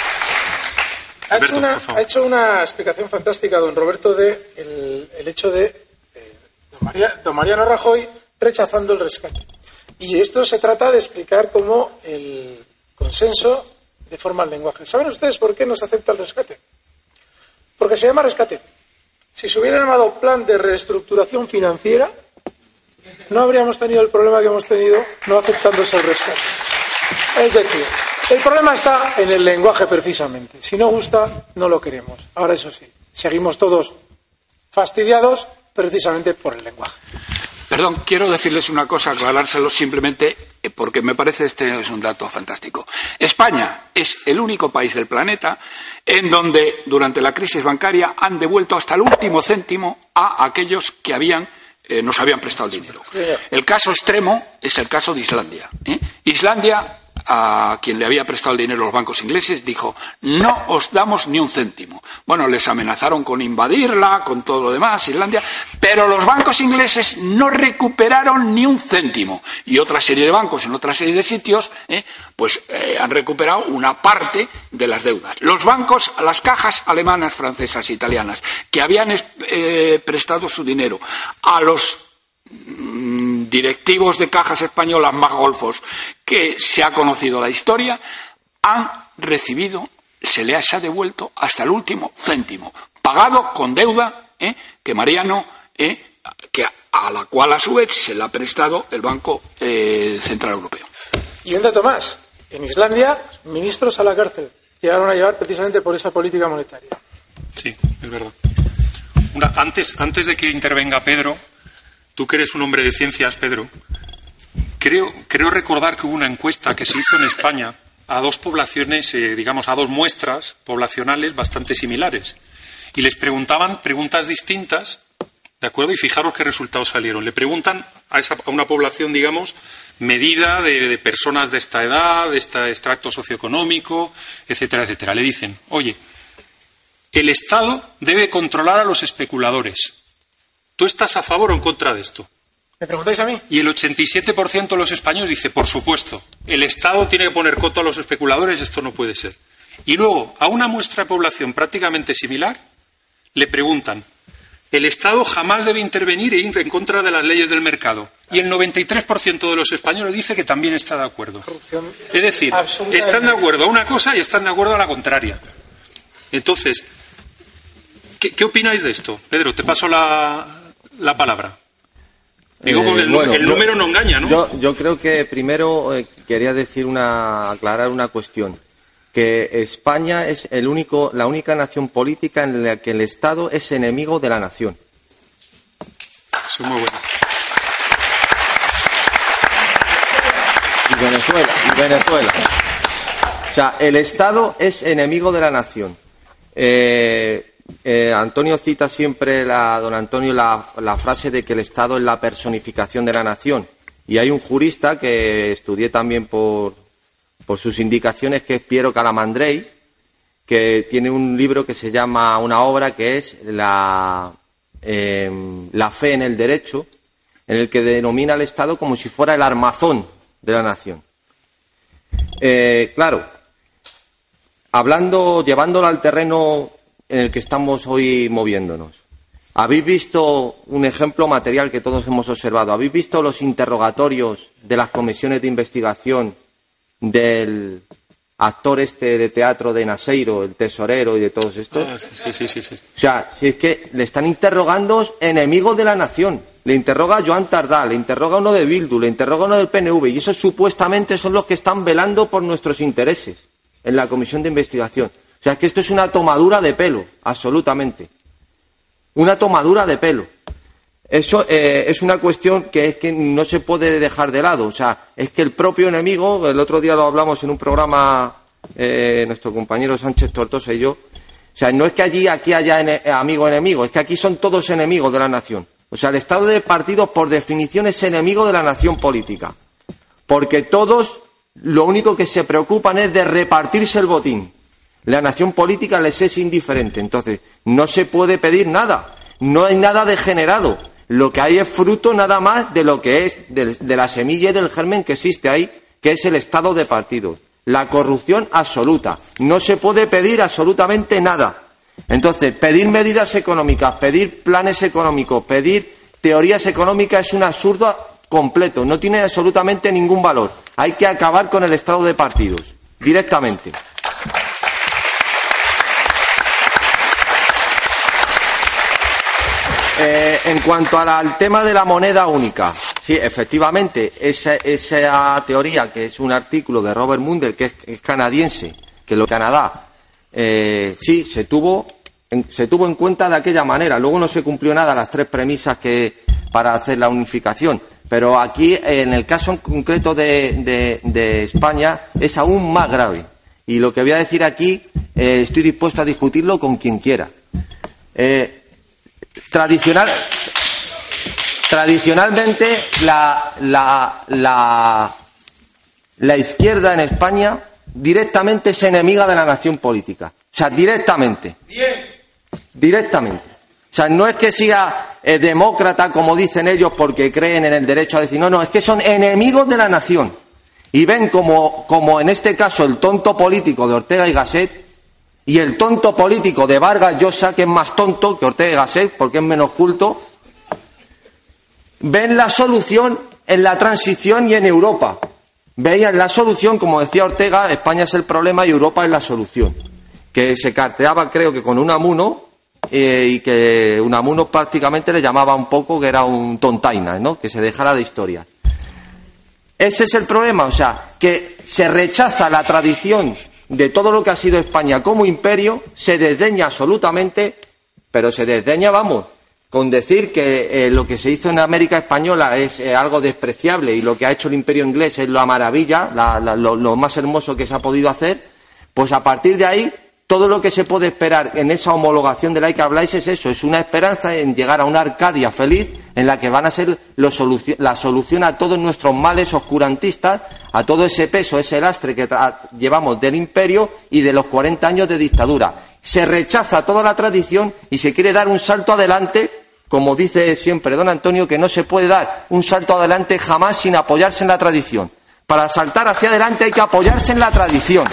Ha, Alberto, hecho una, ha hecho una explicación fantástica, don Roberto, de el, el hecho de eh, don, María, don Mariano Rajoy rechazando el rescate. Y esto se trata de explicar cómo el consenso deforma el lenguaje. ¿Saben ustedes por qué no se acepta el rescate? Porque se llama rescate. Si se hubiera llamado plan de reestructuración financiera, no habríamos tenido el problema que hemos tenido no aceptándose el rescate. Es decir, el problema está en el lenguaje precisamente. Si no gusta, no lo queremos. Ahora, eso sí, seguimos todos fastidiados precisamente por el lenguaje. Perdón, quiero decirles una cosa, aclarárselo simplemente porque me parece este es un dato fantástico. España es el único país del planeta en donde durante la crisis bancaria han devuelto hasta el último céntimo a aquellos que habían eh, nos habían prestado el dinero. El caso extremo es el caso de Islandia. ¿eh? Islandia, a quien le había prestado el dinero los bancos ingleses, dijo: no os damos ni un céntimo. Bueno, les amenazaron con invadirla, con todo lo demás, Islandia, pero los bancos ingleses no recuperaron ni un céntimo. Y otra serie de bancos en otra serie de sitios, eh, pues eh, han recuperado una parte de las deudas. Los bancos, las cajas alemanas, francesas, italianas, que habían eh, prestado su dinero a los directivos de cajas españolas más golfos que se ha conocido la historia, han recibido, se les ha devuelto hasta el último céntimo, pagado con deuda eh, que Mariano, eh, que a la cual a su vez se le ha prestado el Banco eh, Central Europeo. Y un dato más, en Islandia, ministros a la cárcel llegaron a llevar precisamente por esa política monetaria. Sí, es verdad. Una, antes, antes de que intervenga Pedro, tú que eres un hombre de ciencias, Pedro, creo, creo recordar que hubo una encuesta que se hizo en España a dos poblaciones, eh, digamos, a dos muestras poblacionales bastante similares. Y les preguntaban preguntas distintas, ¿de acuerdo? Y fijaros qué resultados salieron. Le preguntan a, esa, a una población, digamos, medida de, de personas de esta edad, de este extracto socioeconómico, etcétera, etcétera. Le dicen: oye, el Estado debe controlar a los especuladores. ¿Tú estás a favor o en contra de esto? ¿Me preguntáis a mí? Y el ochenta y siete por ciento de los españoles dice: por supuesto, el Estado tiene que poner coto a los especuladores, esto no puede ser. Y luego, a una muestra de población prácticamente similar, le preguntan: el Estado jamás debe intervenir e ir en contra de las leyes del mercado. Y el noventa y tres por ciento de los españoles dice que también está de acuerdo. Corrupción. Es decir, están de acuerdo a una cosa y están de acuerdo a la contraria. Entonces, ¿qué, qué opináis de esto? Pedro, te paso la... la palabra. Digo, eh, el, bueno, el número yo, no engaña, ¿no? Yo, yo creo que primero eh, quería decir una, aclarar una cuestión, que España es el único, la única nación política en la que el Estado es enemigo de la nación. Eso es muy bueno. Y Venezuela, y Venezuela. O sea, el Estado es enemigo de la nación. Eh, Eh, Antonio cita siempre, la, don Antonio, la, la frase de que el Estado es la personificación de la nación. Y hay un jurista que estudié también por, por sus indicaciones, que es Piero Calamandrei, que tiene un libro que se llama, una obra que es la, eh, la fe en el derecho, en el que denomina al Estado como si fuera el armazón de la nación. Eh, claro, hablando, llevándolo al terreno en el que estamos hoy moviéndonos. ¿Habéis visto un ejemplo material que todos hemos observado? ¿Habéis visto los interrogatorios de las comisiones de investigación del actor este de teatro de Naseiro, el tesorero y de todos estos? Ah, sí, sí, sí, sí. O sea, si es que le están interrogando enemigos de la nación. Le interroga a Joan Tardá, le interroga uno de Bildu, le interroga uno del P N V, y esos supuestamente son los que están velando por nuestros intereses en la comisión de investigación. O sea, que esto es una tomadura de pelo, absolutamente. Una tomadura de pelo. Eso eh, es una cuestión que es que no se puede dejar de lado. O sea, es que el propio enemigo, el otro día lo hablamos en un programa, eh, nuestro compañero Sánchez Tortosa y yo, o sea, no es que allí aquí haya ene, amigo enemigo, es que aquí son todos enemigos de la nación. O sea, el estado de partidos, por definición, es enemigo de la nación política. Porque todos lo único que se preocupan es de repartirse el botín. La nación política les es indiferente. Entonces, no se puede pedir nada. No hay nada degenerado. Lo que hay es fruto nada más de lo que es, de, de la semilla y del germen que existe ahí, que es el estado de partidos. La corrupción absoluta. No se puede pedir absolutamente nada. Entonces, pedir medidas económicas, pedir planes económicos, pedir teorías económicas es un absurdo completo. No tiene absolutamente ningún valor. Hay que acabar con el estado de partidos, directamente. Eh, en cuanto a la, al tema de la moneda única, sí, efectivamente, esa, esa teoría, que es un artículo de Robert Mundell, que es, es canadiense, que lo Canadá, eh, sí, se tuvo, en, se tuvo en cuenta de aquella manera. Luego no se cumplió nada las tres premisas que para hacer la unificación. Pero aquí, en el caso en concreto de, de, de España, es aún más grave. Y lo que voy a decir aquí, eh, estoy dispuesto a discutirlo con quien quiera. Eh, Tradicional, tradicionalmente la, la, la, la izquierda en España directamente es enemiga de la nación política. O sea, directamente. Directamente. O sea, no es que sea eh, demócrata, como dicen ellos, porque creen en el derecho a decir. No, no, es que son enemigos de la nación. Y ven como, como en este caso el tonto político de Ortega y Gasset, y el tonto político de Vargas Llosa, que es más tonto que Ortega y Gasset, porque es menos culto, ven la solución en la transición y en Europa. Veían la solución, como decía Ortega, España es el problema y Europa es la solución. Que se carteaba, creo que con Unamuno, eh, y que Unamuno prácticamente le llamaba un poco que era un tontaina, ¿no? Que se dejara de historia. Ese es el problema, o sea, que se rechaza la tradición de todo lo que ha sido España como imperio, se desdeña absolutamente, pero se desdeña, vamos, con decir que eh, lo que se hizo en América Española es eh, algo despreciable y lo que ha hecho el imperio inglés es la maravilla, la, la, lo, lo más hermoso que se ha podido hacer, pues a partir de ahí, todo lo que se puede esperar en esa homologación de la que habláis es eso, es una esperanza en llegar a una Arcadia feliz en la que van a ser los soluci- la solución a todos nuestros males oscurantistas, a todo ese peso, ese lastre que tra- llevamos del imperio y de los cuarenta años de dictadura. Se rechaza toda la tradición y se quiere dar un salto adelante, como dice siempre don Antonio, que no se puede dar un salto adelante jamás sin apoyarse en la tradición. Para saltar hacia adelante hay que apoyarse en la tradición.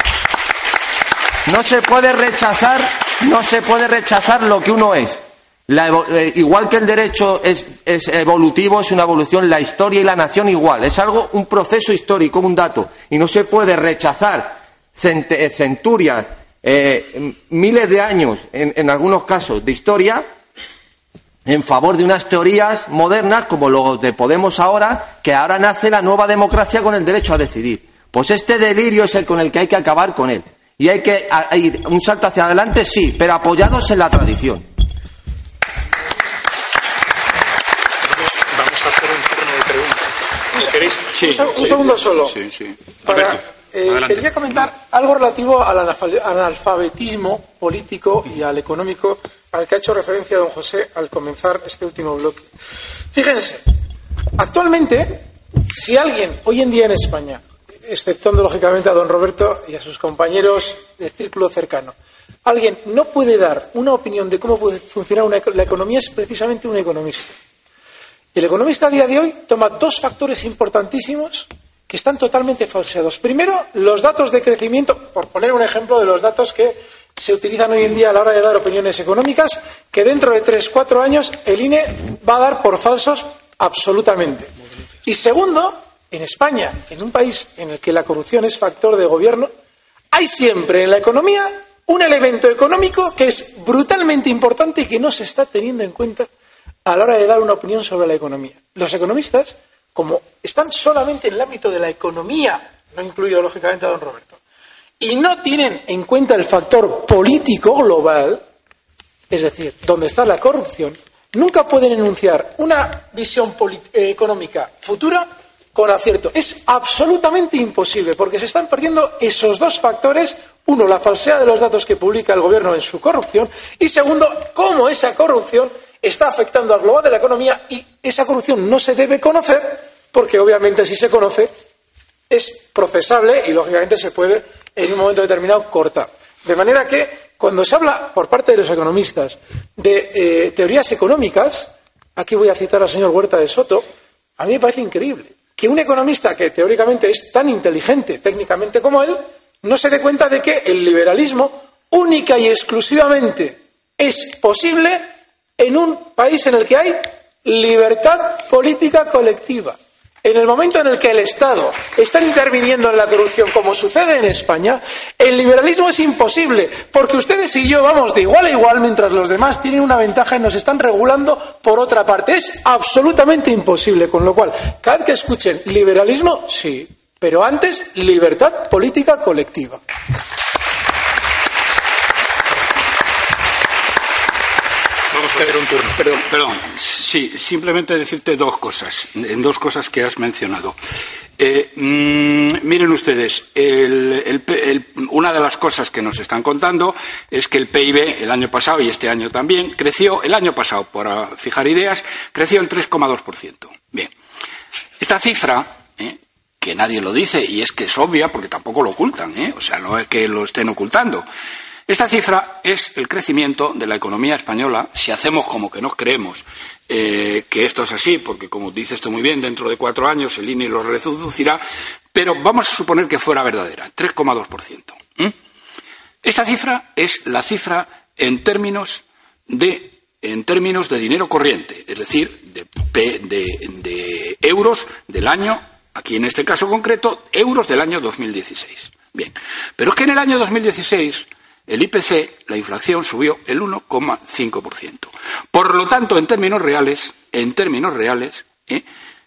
No se puede rechazar, no se puede rechazar lo que uno es. La, eh, igual que el derecho es, es evolutivo, es una evolución, la historia y la nación igual. Es algo, un proceso histórico, un dato. Y no se puede rechazar cent, eh, centurias, eh, miles de años, en, en algunos casos, de historia, en favor de unas teorías modernas, como los de Podemos ahora, que ahora nace la nueva democracia con el derecho a decidir. Pues este delirio es el con el que hay que acabar con él. Y hay que a, ir un salto hacia adelante, sí, pero apoyados en la tradición. Vamos, vamos a hacer un turno de preguntas. ¿Queréis? Sí, un, un sí, segundo solo. Sí, sí. Para, Alberto, eh, adelante. quería comentar algo relativo al analfa- analfabetismo político y al económico al que ha hecho referencia don José al comenzar este último bloque. Fíjense, actualmente, si alguien hoy en día en España, exceptuando lógicamente a don Roberto y a sus compañeros del círculo cercano, alguien no puede dar una opinión de cómo puede funcionar una, la economía, es precisamente un economista. Y el economista a día de hoy toma dos factores importantísimos que están totalmente falseados. Primero, los datos de crecimiento, por poner un ejemplo de los datos que se utilizan hoy en día a la hora de dar opiniones económicas, que dentro de tres, cuatro años el I N E va a dar por falsos absolutamente. Y segundo, en España, en un país en el que la corrupción es factor de gobierno, hay siempre en la economía un elemento económico que es brutalmente importante y que no se está teniendo en cuenta a la hora de dar una opinión sobre la economía. Los economistas, como están solamente en el ámbito de la economía, no incluido lógicamente a don Roberto, y no tienen en cuenta el factor político global, es decir, donde está la corrupción, nunca pueden enunciar una visión eh, económica futura con acierto. Es absolutamente imposible, porque se están perdiendo esos dos factores. Uno, la falsedad de los datos que publica el gobierno en su corrupción, y segundo, cómo esa corrupción está afectando al global de la economía, y esa corrupción no se debe conocer, porque obviamente si se conoce es procesable y lógicamente se puede en un momento determinado cortar. De manera que cuando se habla por parte de los economistas de eh, teorías económicas, aquí voy a citar al señor Huerta de Soto, a mí me parece increíble que un economista que teóricamente es tan inteligente técnicamente como él no se dé cuenta de que el liberalismo única y exclusivamente es posible en un país en el que hay libertad política colectiva. En el momento en el que el Estado está interviniendo en la corrupción, como sucede en España, el liberalismo es imposible, porque ustedes y yo vamos de igual a igual, mientras los demás tienen una ventaja y nos están regulando por otra parte. Es absolutamente imposible, con lo cual, cada vez que escuchen liberalismo, sí, pero antes, libertad política colectiva. Vamos a hacer un turno. Perdón, perdón. Sí, simplemente decirte dos cosas, en dos cosas que has mencionado. Eh, mmm, miren ustedes, el, el, el, una de las cosas que nos están contando es que el P I B el año pasado y este año también creció, el año pasado, para fijar ideas, creció el tres coma dos por ciento. Bien, esta cifra, eh, que nadie lo dice, y es que es obvia porque tampoco lo ocultan, eh, o sea, no es que lo estén ocultando. Esta cifra es el crecimiento de la economía española, si hacemos como que nos creemos eh, que esto es así, porque como dice esto muy bien, dentro de cuatro años el I N E lo reducirá, pero vamos a suponer que fuera verdadera, tres coma dos por ciento. ¿Mm? Esta cifra es la cifra en términos de, en términos de dinero corriente, es decir, de, de, de euros del año, aquí en este caso concreto, euros del año dos mil dieciséis. Bien, pero es que en el año dos mil dieciséis el I P C, la inflación, subió el uno coma cinco por ciento. Por lo tanto, en términos reales, en términos reales, ¿eh?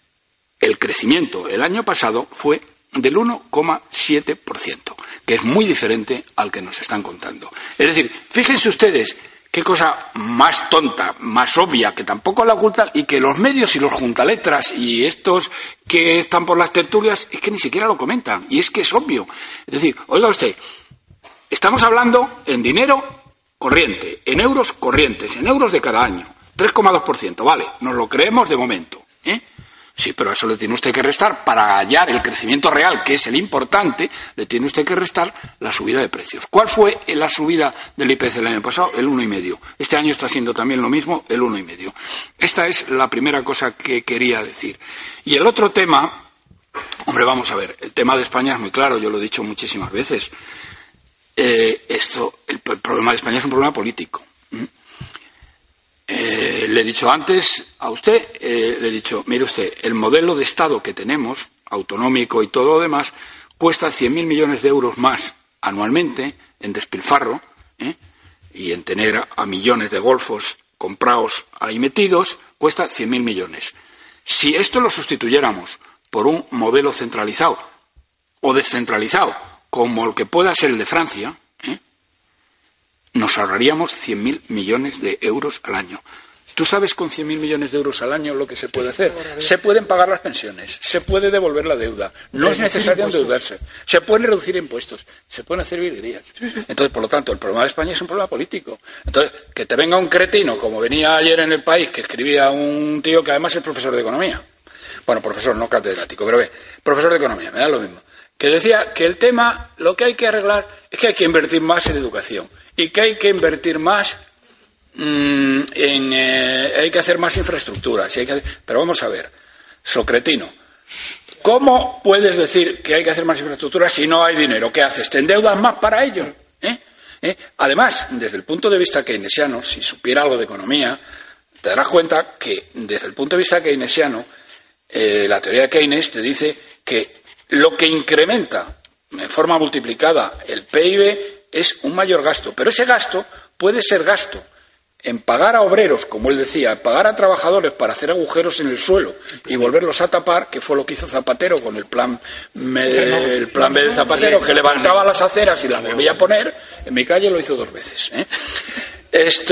el crecimiento el año pasado fue del uno coma siete por ciento, que es muy diferente al que nos están contando. Es decir, fíjense ustedes qué cosa más tonta, más obvia, que tampoco la ocultan, y que los medios y los juntaletras y estos que están por las tertulias es que ni siquiera lo comentan, y es que es obvio. Es decir, oiga usted, estamos hablando en dinero corriente, en euros corrientes, en euros de cada año, tres coma dos por ciento, vale, nos lo creemos de momento, ¿eh? Sí, pero a eso le tiene usted que restar, para hallar el crecimiento real, que es el importante, le tiene usted que restar la subida de precios. ¿Cuál fue la subida del I P C el año pasado? El uno coma cinco. Este año está siendo también lo mismo, el uno coma cinco. Esta es la primera cosa que quería decir. Y el otro tema, hombre, vamos a ver, el tema de España es muy claro, yo lo he dicho muchísimas veces. Eh, esto, el, el problema de España es un problema político. ¿Mm? Eh, le he dicho antes a usted, eh, le he dicho, mire usted, el modelo de Estado que tenemos, autonómico y todo lo demás, cuesta cien mil millones de euros más anualmente en despilfarro, ¿eh? y en tener a millones de golfos comprados ahí metidos, cuesta cien mil millones. Si esto lo sustituyéramos por un modelo centralizado o descentralizado, como el que pueda ser el de Francia, ¿eh? nos ahorraríamos cien mil millones de euros al año. ¿Tú sabes con cien mil millones de euros al año lo que se puede hacer? Se pueden pagar las pensiones, se puede devolver la deuda, no es necesario endeudarse, se pueden reducir impuestos, se pueden hacer virguerías. Entonces, por lo tanto, el problema de España es un problema político. Entonces, que te venga un cretino, como venía ayer en El País, que escribía un tío que además es profesor de economía. Bueno, profesor, no catedrático, pero ve, profesor de economía, me da lo mismo. Que decía que el tema, lo que hay que arreglar es que hay que invertir más en educación y que hay que invertir más mmm, en... Eh, hay que hacer más infraestructuras. Y hay que hacer... Pero vamos a ver, Socretino, ¿cómo puedes decir que hay que hacer más infraestructuras si no hay dinero? ¿Qué haces? ¿Te endeudas más para ello? ¿Eh? ¿Eh? Además, desde el punto de vista keynesiano, si supiera algo de economía, te darás cuenta que desde el punto de vista keynesiano, eh, la teoría de Keynes te dice que lo que incrementa en forma multiplicada el P I B es un mayor gasto, pero ese gasto puede ser gasto en pagar a obreros, como él decía, pagar a trabajadores para hacer agujeros en el suelo y volverlos a tapar, que fue lo que hizo Zapatero con el plan, el plan B de Zapatero, que levantaba las aceras y las volvía a poner. En mi calle lo hizo dos veces, ¿eh? Esto,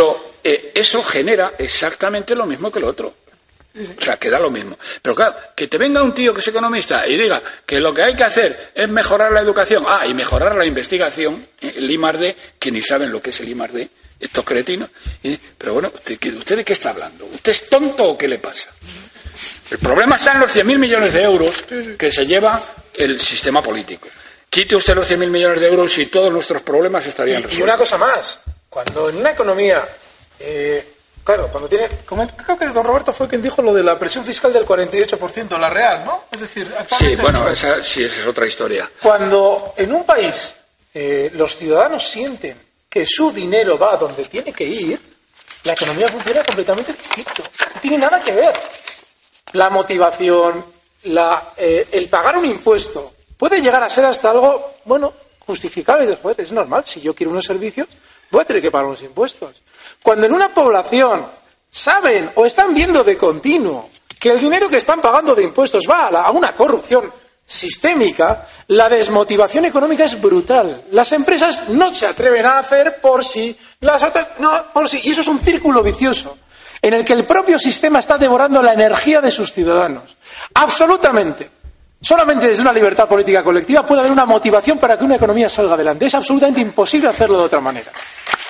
eh, eso genera exactamente lo mismo que lo otro. O sea, que da lo mismo. Pero claro, que te venga un tío que es economista y diga que lo que hay que hacer es mejorar la educación, ah, y mejorar la investigación, el I más D, que ni saben lo que es el I más D, estos cretinos. Y, pero bueno, ¿usted, ¿usted de qué está hablando? ¿Usted es tonto o qué le pasa? El problema está en los cien mil millones de euros que se lleva el sistema político. Quite usted los cien mil millones de euros y todos nuestros problemas estarían resueltos. Y una cosa más, cuando en una economía... Eh, Claro, cuando tiene, como creo que don Roberto fue quien dijo lo de la presión fiscal del cuarenta y ocho por ciento, la real, ¿no? Es decir, sí, bueno, esa sí esa es otra historia. Cuando en un país eh, los ciudadanos sienten que su dinero va donde tiene que ir, la economía funciona completamente distinto. No tiene nada que ver. La motivación, la, eh, el pagar un impuesto puede llegar a ser hasta algo, bueno, justificable y después es normal. Si yo quiero unos servicios, voy a tener que pagar unos impuestos. Cuando en una población saben o están viendo de continuo que el dinero que están pagando de impuestos va a, la, a una corrupción sistémica, la desmotivación económica es brutal. Las empresas no se atreven a hacer por sí, las otras no por sí. Y eso es un círculo vicioso en el que el propio sistema está devorando la energía de sus ciudadanos. Absolutamente. Solamente desde una libertad política colectiva puede haber una motivación para que una economía salga adelante. Es absolutamente imposible hacerlo de otra manera.